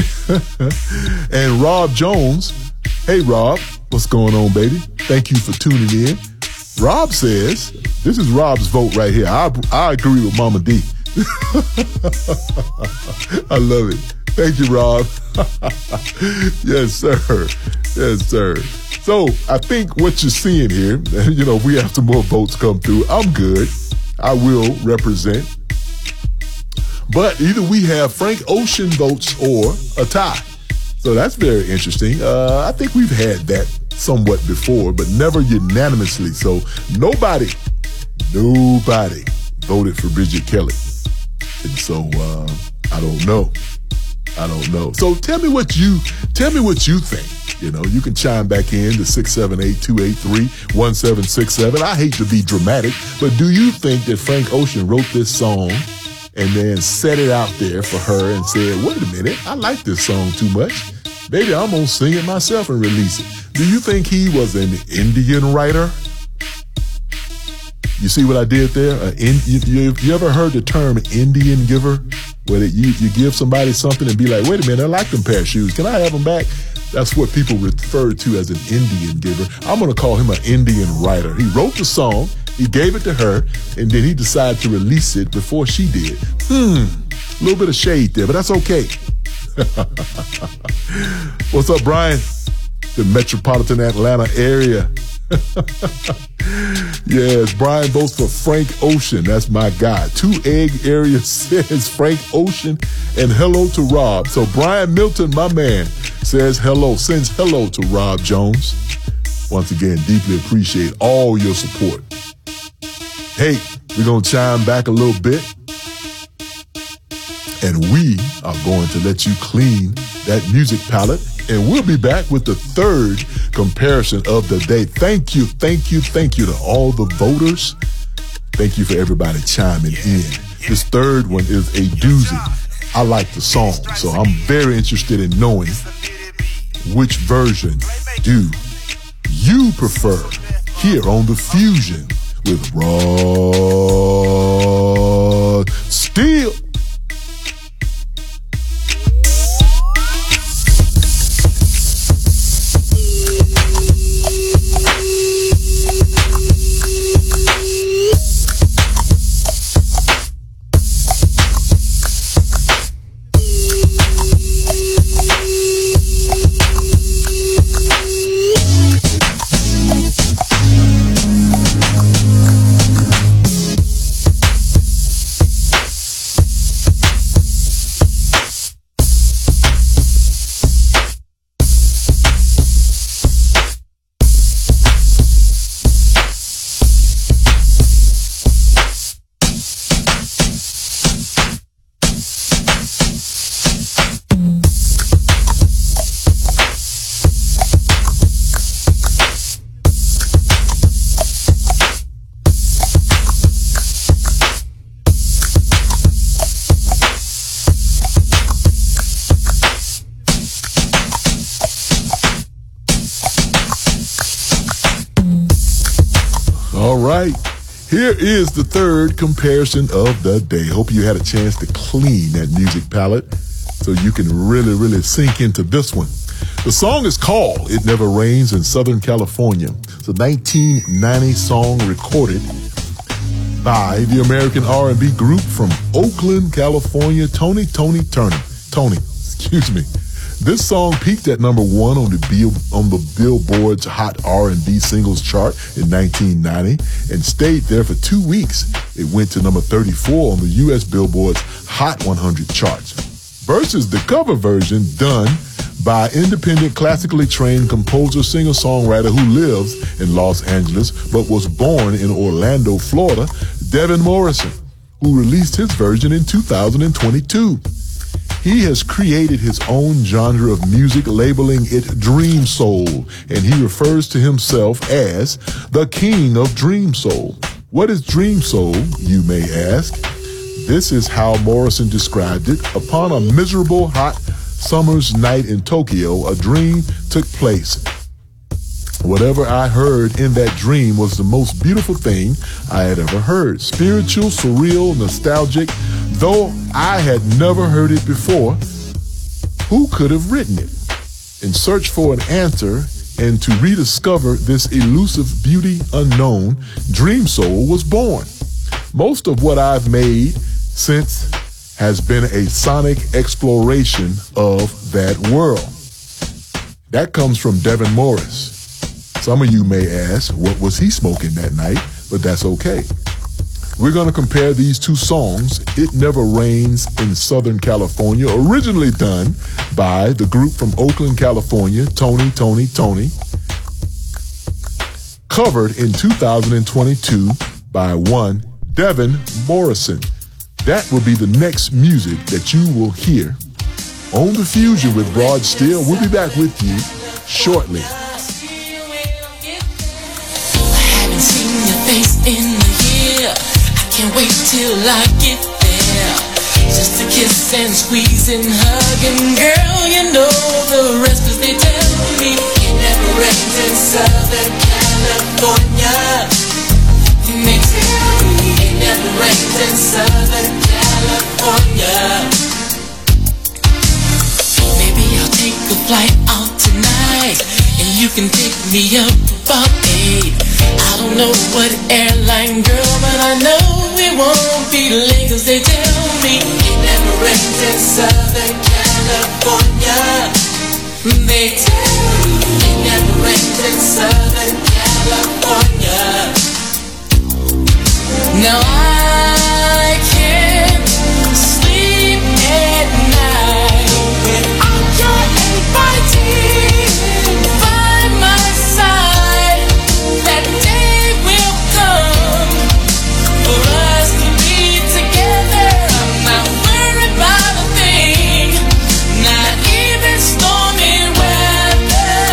And Rob Jones. Hey, Rob. What's going on, baby? Thank you for tuning in. Rob says, this is Rob's vote right here. I agree with Mama D. I love it. Thank you, Rob. Yes, sir. Yes, sir. So I think what you're seeing here, you know, if we have some more votes come through, I'm good. I will represent. But either we have Frank Ocean votes or a tie. So that's very interesting. I think we've had that somewhat before, but never unanimously. So nobody voted for Bridget Kelly. And so I don't know. So tell me what you think. You know, you can chime back in to 678-283-1767. I hate to be dramatic, but do you think that Frank Ocean wrote this song and then set it out there for her and said, wait a minute, I like this song too much. Maybe I'm going to sing it myself and release it. Do you think he was an Indian writer? You see what I did there? You ever heard the term Indian giver? Where you give somebody something and be like, wait a minute, I like them pair of shoes. Can I have them back? That's what people refer to as an Indian giver. I'm going to call him an Indian writer. He wrote the song, he gave it to her, and then he decided to release it before she did. A little bit of shade there, but that's okay. What's up, Brian? The metropolitan Atlanta area. Yes, Brian votes for Frank Ocean. That's my guy. 2 Egg area says Frank Ocean and hello to Rob. So Brian Milton, my man, says hello, sends hello to Rob Jones. Once again, deeply appreciate all your support. Hey, we're going to chime back a little bit. And we are going to let you clean that music palette. And we'll be back with the third comparison of the day. Thank you to all the voters. Thank you for everybody chiming in. This third one is a doozy. I like the song, so I'm very interested in knowing which version do you prefer here on The Fusion with Rod Steele. Here is the third comparison of the day. Hope you had a chance to clean that music palette so you can really, really sink into this one. The song is called It Never Rains in Southern California. It's a 1990 song recorded by the American R&B group from Oakland, California, Tony Turner. Tony, excuse me. This song peaked at number 1 on the Billboard's Hot R&B Singles chart in 1990 and stayed there for 2 weeks. It went to number 34 on the U.S. Billboard's Hot 100 charts. Versus the cover version done by independent, classically trained composer, singer-songwriter who lives in Los Angeles but was born in Orlando, Florida, Devin Morrison, who released his version in 2022. He has created his own genre of music, labeling it Dream Soul, and he refers to himself as the King of Dream Soul. What is Dream Soul, you may ask? This is how Morrison described it. Upon a miserable, hot summer's night in Tokyo, a dream took place. Whatever I heard in that dream was the most beautiful thing I had ever heard. Spiritual, surreal, nostalgic. Though I had never heard it before, who could have written it? In search for an answer and to rediscover this elusive beauty unknown, Dream Soul was born. Most of what I've made since has been a sonic exploration of that world. That comes from Devin Morris. Some of you may ask, what was he smoking that night? But that's okay. We're going to compare these two songs, It Never Rains in Southern California, originally done by the group from Oakland, California, Tony, covered in 2022 by one Devin Morrison. That will be the next music that you will hear on The Fusion with Rod Steele. We'll be back with you shortly. Seen your face in a year. I can't wait till I get there. Just to kiss and squeeze and hug. And girl, you know the rest, 'cause they tell me it never rains in Southern California. And they tell me it never rains in Southern California. Maybe I'll take a flight out tonight, and you can pick me up about 8. I don't know what airline, girl, but I know it won't be late, 'cause they tell me it never rains in Southern California. They tell me it never rains in Southern California. Now I can't sleep at night without your inviting by my side. That day will come for us to be together. I'm not worried about a thing, not even stormy weather.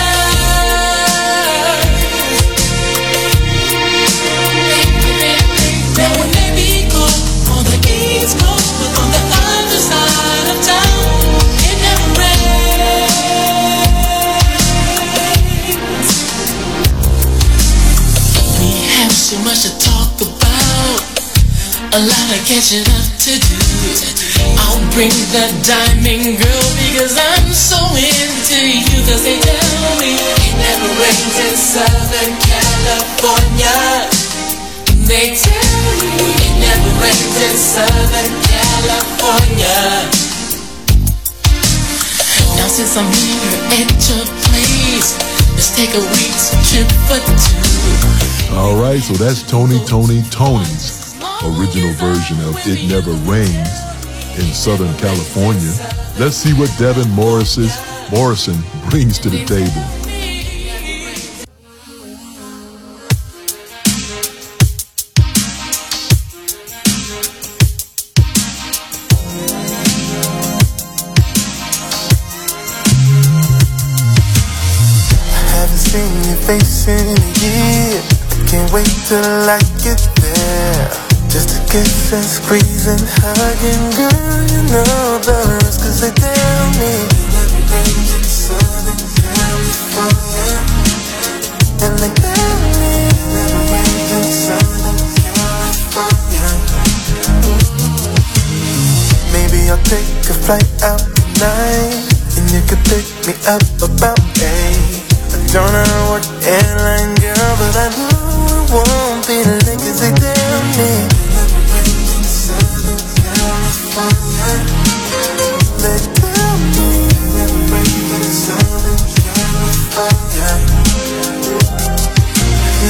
Now when they be cold on the East Coast, but on the other side of town, it never rains. We have so much to talk about, a lot of catching up to do. I'll bring the diamond girl because I'm so into you, 'cause they tell me it never rains in Southern California. They tell me it never rains in Southern California. Now since I'm here at your place, let's take a week's trip for 2. All right, so that's Tony's original version of It Never Rains in Southern California. Let's see what Devin Morrison brings to the table. Seen your face in a year. I can't wait till I get there. Just to kiss and squeeze and hug. And girl, you know the rest, 'cause they tell me never rains in Southern California. And they tell me never rains in Southern California. Maybe I'll take a flight out tonight, and you could pick me up about 8. Don't know what airline, girl, but I know it won't be late, 'cause they tell me never rains in Southern California. They tell me never rains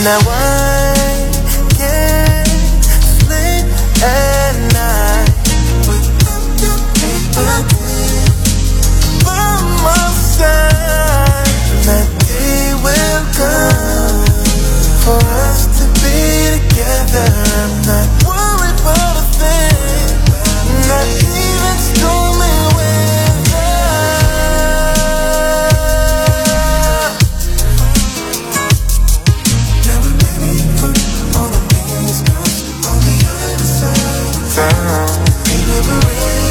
that wine can split at night without the people by my side. That day will come for us to be together. I'm not worried about a thing, not even stormy weather. Never let me put all the things on the other side of town. Ain't never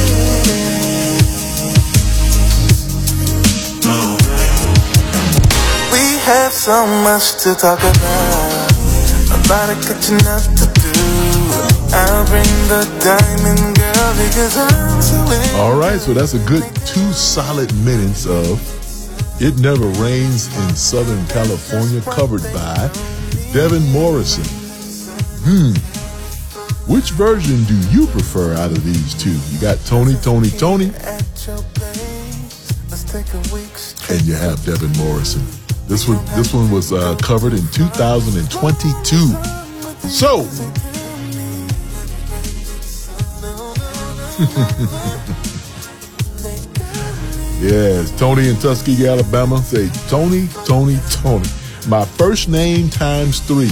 we have so much to talk about it catching up to do. I'll bring the diamond girl because I'm so in. All right, so that's a good 2 solid minutes of It Never Rains in Southern California, covered by Devin Morrison. Which version do you prefer out of these two? You got Tony, and you have Devin Morrison. This one was covered in 2022. So, yes, Tony in Tuskegee, Alabama, say Tony. My first name times 3.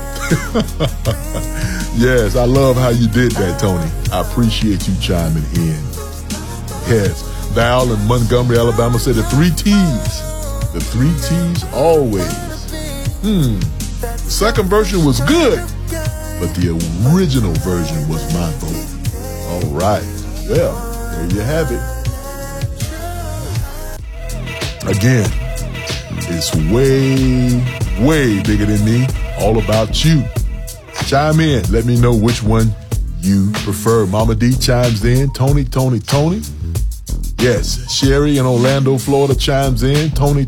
Yes, I love how you did that, Tony. I appreciate you chiming in. Yes, Val in Montgomery, Alabama said the 3 T's. The 3 T's always. The second version was good, but the original version was my vote. All right. Well, there you have it. Again, it's way, way bigger than me. All about you. Chime in. Let me know which one you prefer. Mama D chimes in. Tony. Yes, Sherry in Orlando, Florida chimes in. Tony.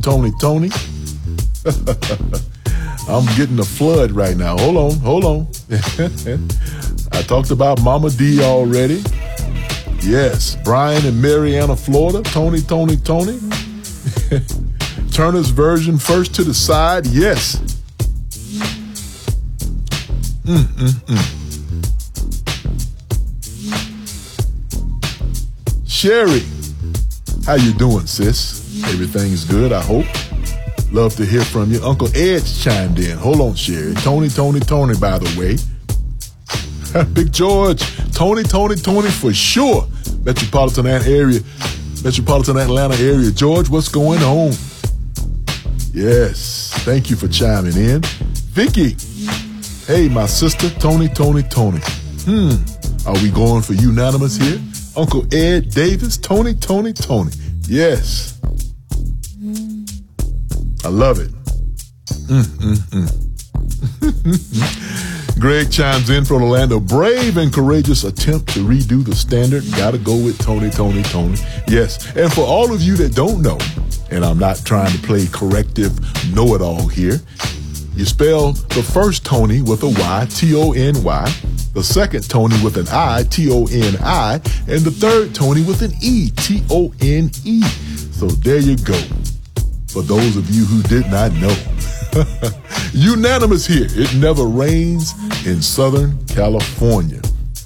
I'm getting a flood right now. Hold on. I talked about Mama D already. Yes, Brian in Marianna, Florida. Tony. Turner's version first to the side. Yes. Sherry, how you doing, sis? Everything's good, I hope. Love to hear from you. Uncle Ed's chimed in. Hold on, Sherry. Tony, by the way. Big George, Tony for sure. Metropolitan Atlanta area. George, what's going on? Yes, thank you for chiming in. Vicky, hey, my sister, Tony. Are we going for unanimous here? Uncle Ed Davis, Tony. Yes. I love it. Greg chimes in from Orlando. Brave and courageous attempt to redo the standard. Gotta go with Tony. Yes. And for all of you that don't know, and I'm not trying to play corrective know-it-all here, you spell the first Tony with a Y, Tony, the second Tony with an I, Toni, and the third Tony with an E, Tone. So there you go. For those of you who did not know. Unanimous here. It never rains in Southern California.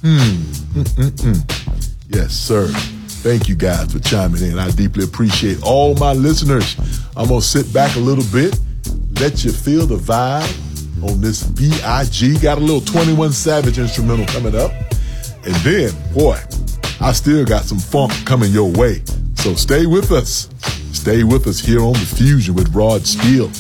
Yes, sir. Thank you guys for chiming in. I deeply appreciate all my listeners. I'm going to sit back a little bit, let you feel the vibe on this B.I.G. Got a little 21 Savage instrumental coming up. And then, boy, I still got some funk coming your way. So stay with us. Stay with us here on The Fusion with Rod Steele.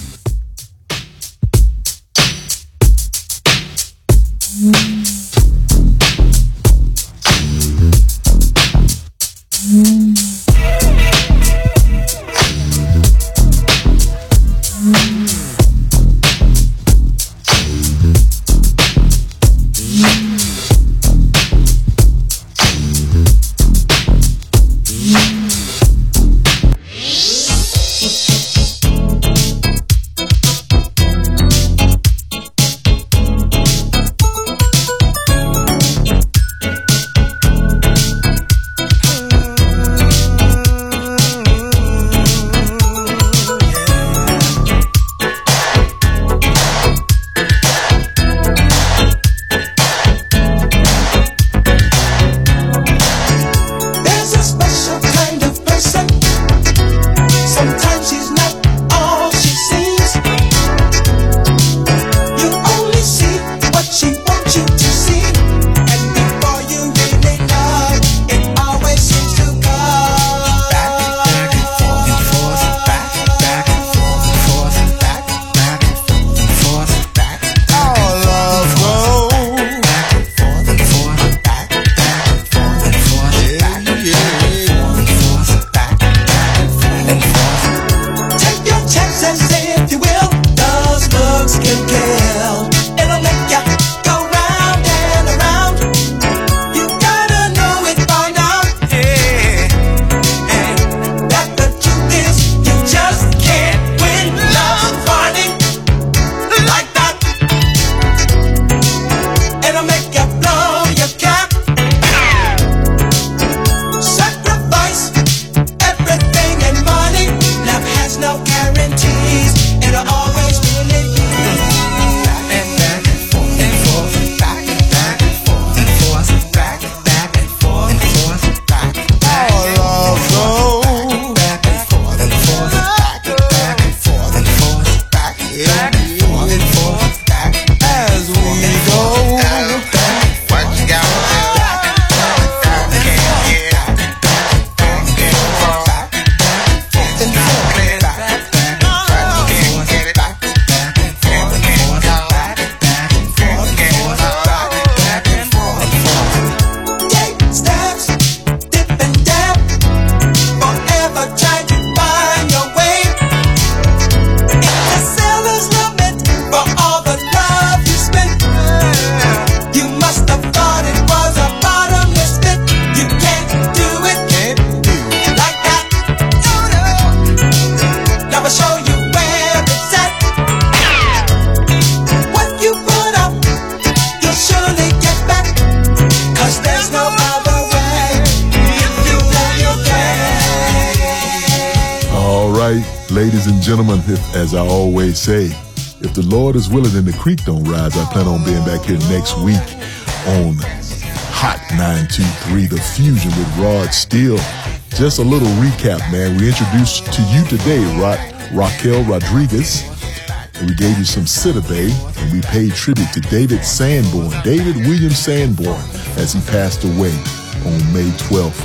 Ladies and gentlemen, as I always say, if the Lord is willing and the creek don't rise, I plan on being back here next week on Hot 923, The Fusion with Rod Steele. Just a little recap, man. We introduced to you today Raquel Rodriguez, and we gave you some Citibay, and we paid tribute to David Sanborn, David William Sanborn, as he passed away on May 12th,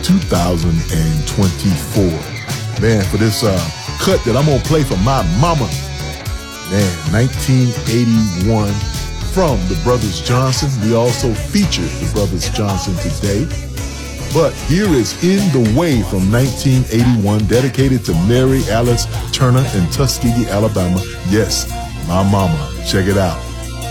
2024. Man, for this cut that I'm going to play for my mama, man, 1981 from the Brothers Johnson. We also featured the Brothers Johnson today. But here is In the Way from 1981, dedicated to Mary Alice Turner in Tuskegee, Alabama. Yes, my mama. Check it out.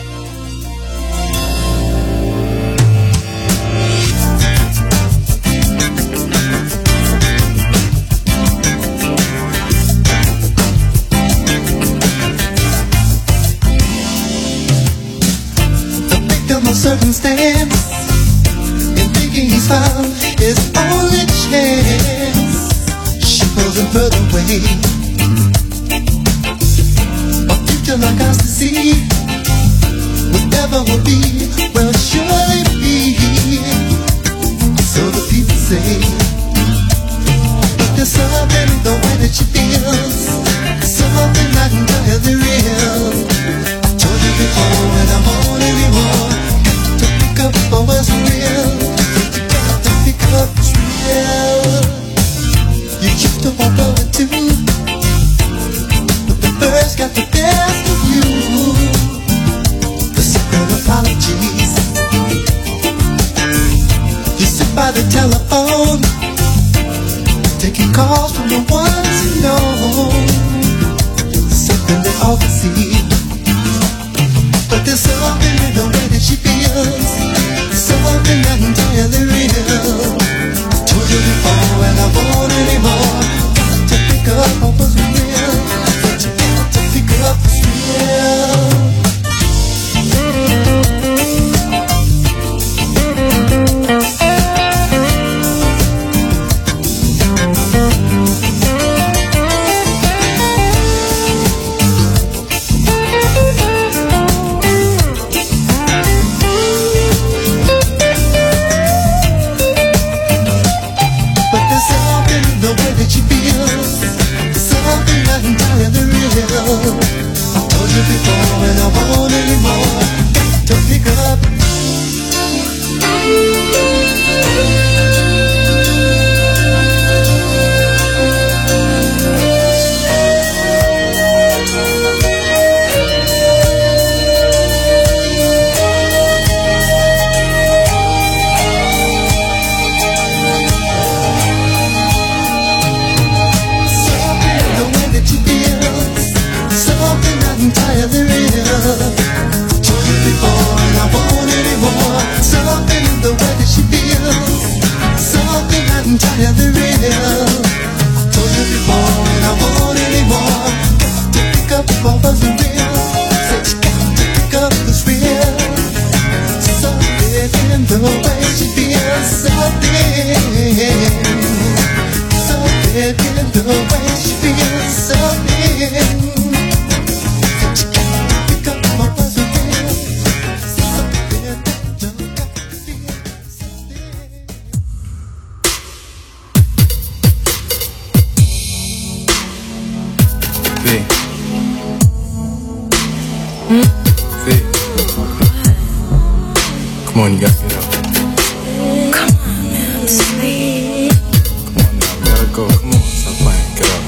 Circumstance in thinking he's found his only chance. She pulls him further away. A future like us to see, whatever will be, will surely be. So the people say, but there's something in the way that she feels, something not entirely real. I told you before and I won't anymore. Pick up what was real. You got to pick up what's real. You used to walk over too, but the birds got the best of you. The simple apologies. You sit by the telephone, taking calls from the ones you know. Something they all can see. But there's something in the way that she feels, something not entirely real. I told you before and I won't anymore. Got to pick up what was real. Got to pick up what's real. I told you before and I won't anymore. Got to pick up. Entirely real. Told you before and I won't anymore. Something in the way that she feels, something not entirely real. Told you before and I won't anymore. Got to pick up what wasn't real. Said you got to pick up what's real. Something in the way she feels, something in the way she feels, something. Come on, you gotta get up. Come on, man, sleep. Come on now, we gotta go. Come on, stop playing, get up.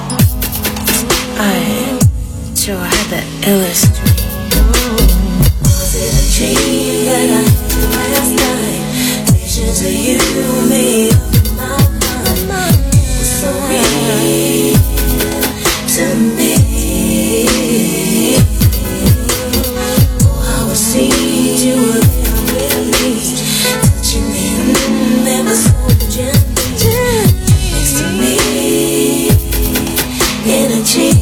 Joe, I had the illest dream. Was it a dream that I had last night? Visions of you made up my mind. It was so real to me. Oh, I was seeing you really touching me, never so gently next to me in a dream.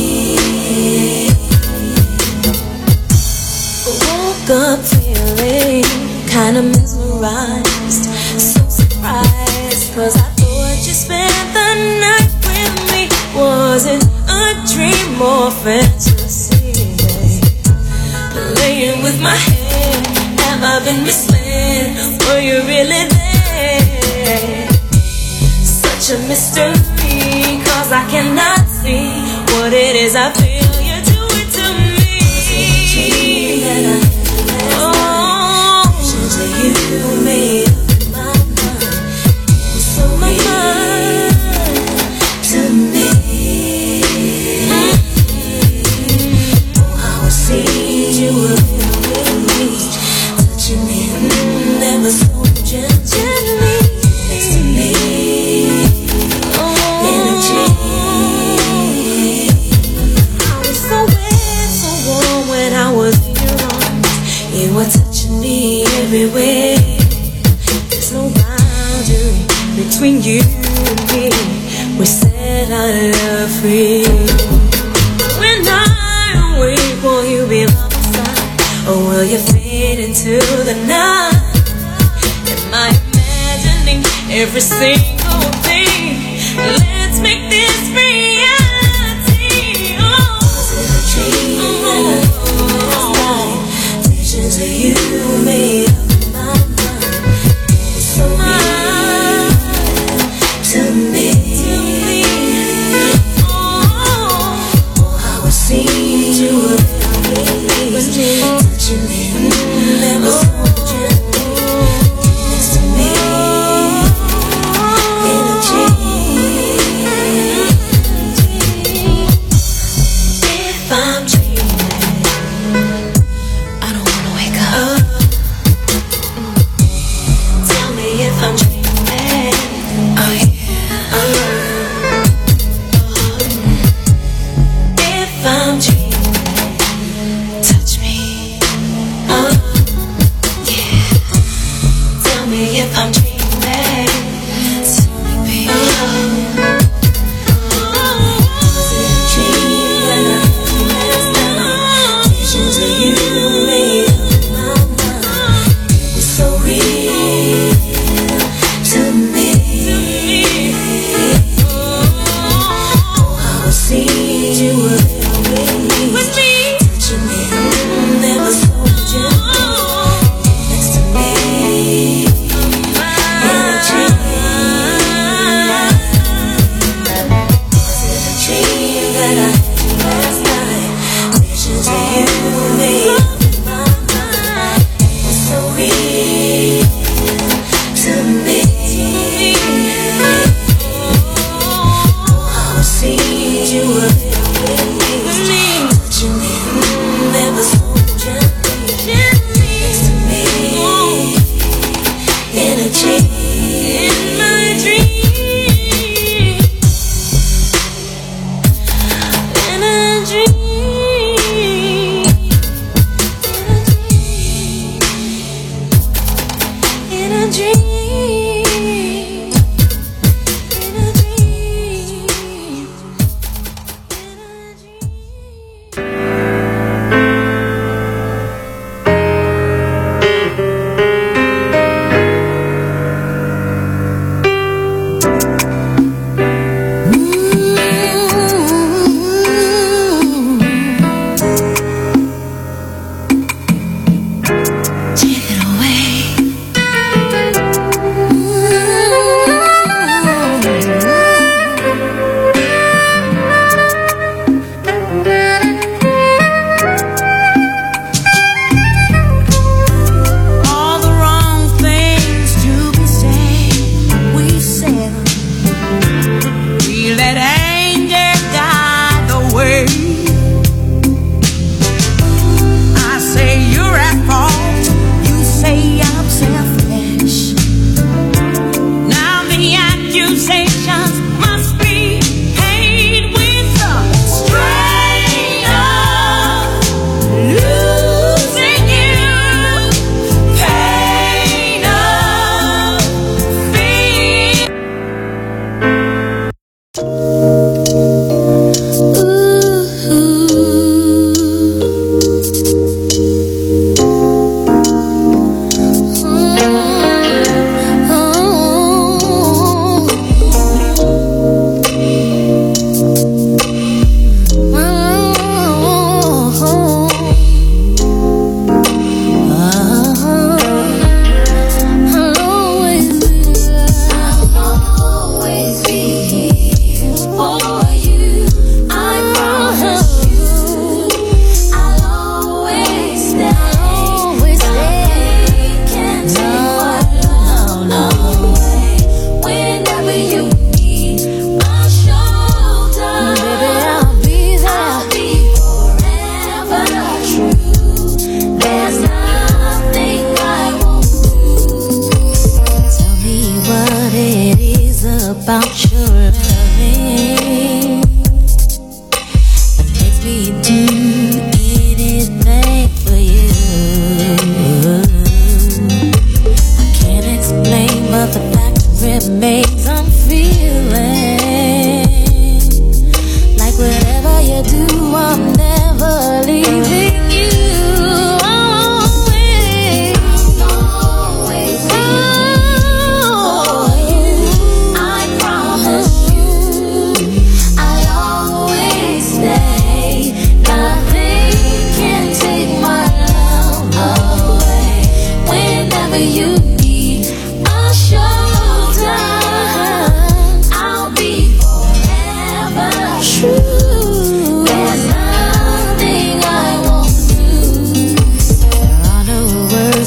Woke up feeling kinda mesmerized, so surprised, 'cause I thought you spent the night with me. Was it more fantasy. Playing with my head, have I been misled? Were you really there? Such a mystery, 'cause I cannot see what it is I feel you're doing to me. Oh, you made up my mind, so my mind to me. Oh, how it seems you were with me, touching me, never so gently next to me. Energy. I was so wet, so warm when I was in your arms. You were touching me everywhere. There's no boundary between you and me. We set our love free. When I awake, will you be by my side, or will you fade into the night? Am I imagining every single thing? Let's make this reality. Oh, visions of you made up my mind, so mine to me. Oh, how it seems you were with me, touching me, never so gently next to me. Energy. If I'm dreaming, I don't wanna wake up. Tell me if I'm dreaming. Oh yeah. If I'm dreaming, touch me. Yeah. Tell me if I'm dreaming. Tell me, baby. Was it a dream when I last night? Visions of you made up my mind. It was so real to me. Oh, how it seems you were there with me, touching me, never so gently next to me. Energy. Was it a dream that I had last night? Visions of you made up my mind. It was so real to me. Oh, how it seems you were there with me, touching me, never so gently next to me. Energy in my dream. Energy. Energy. Take it away.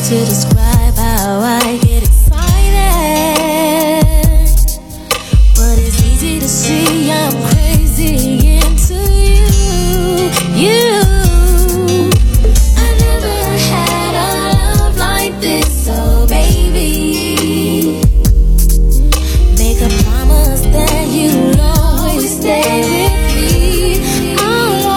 to describe how I get excited, but it's easy to see I'm crazy into you. I never had a love like this, so baby, make a promise that you'll always stay with me. I'll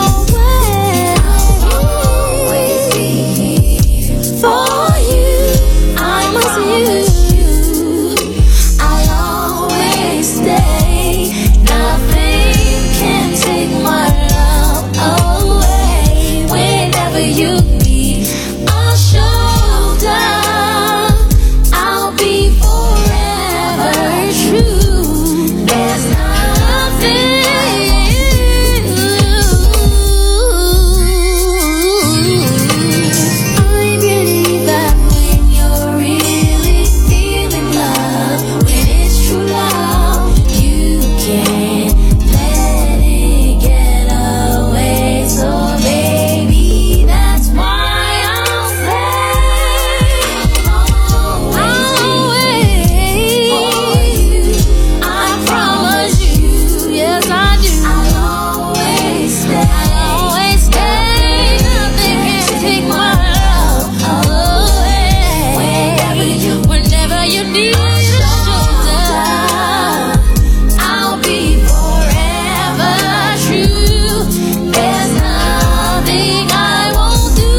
always be here for you. I must use you. I'll always stay. Nothing can take my love away. Whenever you need a shoulder, I'll be forever true. There's nothing. I believe that when you're really feeling love, when it's true love, you can't let it get away. So baby, that's why I'll say I'll always. I promise you, yes I do. I'll always stay. I'll always stay. Nothing can take my love away. Whenever you need a shoulder, I'll be forever true. There's nothing I won't do.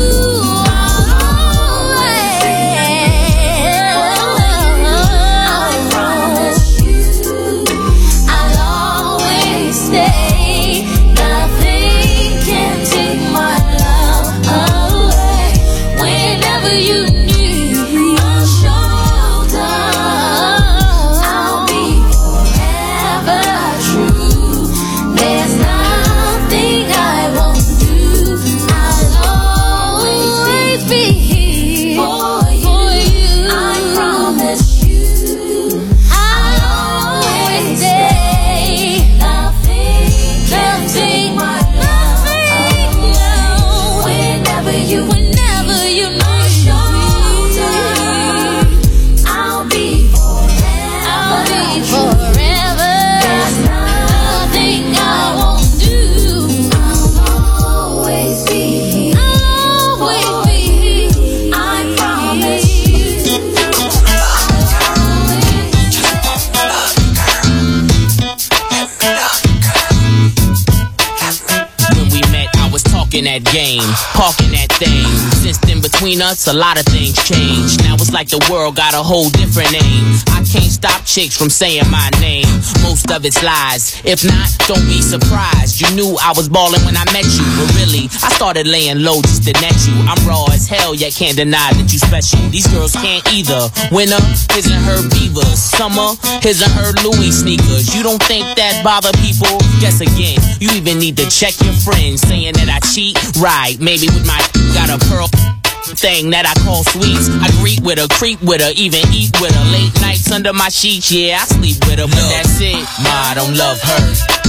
I promise you, I'll always stay. Nothing can take my love away. Whenever you need a shoulder, I'll be forever true. There's nothing I won't do. I'll always be here for you. I promise you, I'll always stay. Nothing can take my love away. Whenever you need a shoulder, I'll be forever. There's nothing I won't do. I'll always be here. I'll always be here. I promise you. When we met, I was talking that game, parking that thing. Since then, between us, a lot of things changed. Now it's like the world got a whole different name. I can't stop chicks from saying my name. Most of it's lies. If not, don't be surprised. You knew I was ballin' when I met you, but really, I started laying low just to net you. I'm raw as hell, yet can't deny that you special. These girls can't either. Winter, his and her beavers. Summer, his and her Louis sneakers. You don't think that bother people? Guess again, you even need to check your friends saying that I cheat. Right, maybe with my got a pearl thing that I call sweets. I greet with her, creep with her, even eat with her. Late nights under my sheets, yeah, I sleep with her, but that's it. Ma, I don't love her.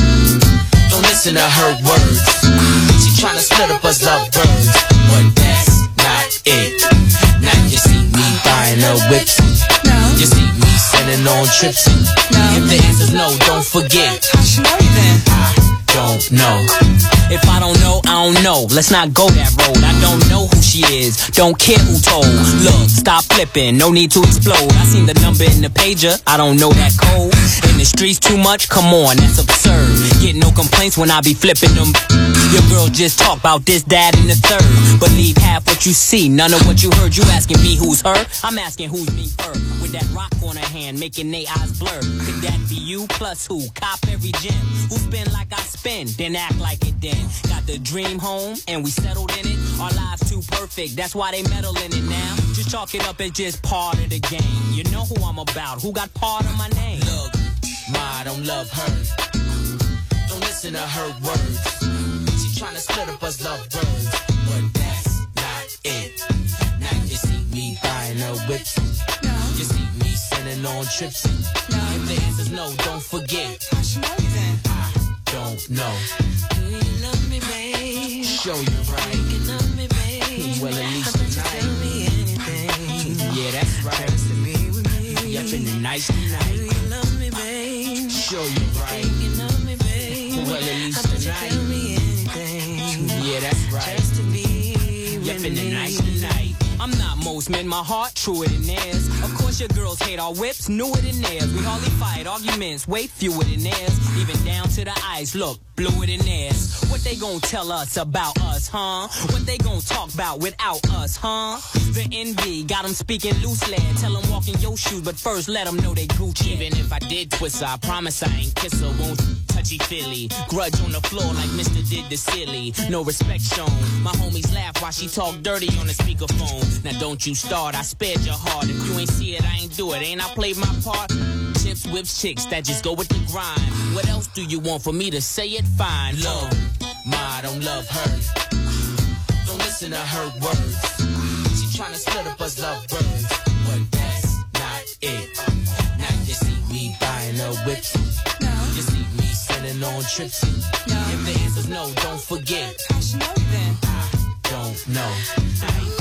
Don't listen to her words. She tryna split up us lovebirds, but that's not it. Now you see me buying her whips. No. You see me sending on trips. No. If the answer's no, don't forget. How she know you then? I don't know. If I don't know, I don't know. Let's not go that road. I don't know who she is. Don't care who told. Look, stop flipping. No need to explode. I seen the number in the pager. I don't know that code. In the streets too much? Come on, that's absurd. Get no complaints when I be flipping them. Your girl just talk about this, that, and the third. Believe half what you see, none of what you heard. You asking me who's her? I'm asking who's me her. With that rock on her hand, making they eyes blur. Could that be you? Plus who? Cop every gem. Who spin like I spin, then act like it then. Got the dream home, and we settled in it. Our lives too perfect, that's why they meddle in it now. Just chalk it up as just part of the game. You know who I'm about, who got part of my name. Look, Ma, I don't love her. Don't listen to her words. She tryna split up us lovebirds, but that's not it. Now you see me buying her whips. No. You see me sending on trips. No. If the answer's no, don't forget. How she know you then? I don't know. Do you love me, babe? Show you right. You love me, babe. Well, at least tonight. Tell me anything. nice tonight. Do you love me, babe? Sure you're right. Think you love me, babe? Well, at least How about tonight. you tell me anything? Yeah, that's right. Just to be with Yep, in the me. night tonight. I'm not most men, my heart truer than theirs. Of course your girls hate our whips, newer than theirs. We hardly fight arguments, way fewer than theirs. Even down to the eyes, look, bluer than theirs. What they gon' tell us about us, huh? What they gon' talk about without us, huh? The envy, got them speaking loosely. Tell them walk in your shoes, but first let them know they Gucci. Even if I did twist her, I promise I ain't kiss her, won't touchy-feely. Grudge on the floor like Mr. did the silly. No respect shown. My homies laugh while she talk dirty on the speakerphone. Now don't you start, I spared your heart. If you ain't see it, I ain't do it. Ain't I played my part? Chips, whips, chicks that just go with the grind. What else do you want for me to say it fine? Look, ma, I don't love her. Don't listen to her words. She tryna split up us lovebirds, but that's not it. Now you see me buying her whips. You see me sending on trips. If the answer's no, don't forget. How she know you then? I don't know.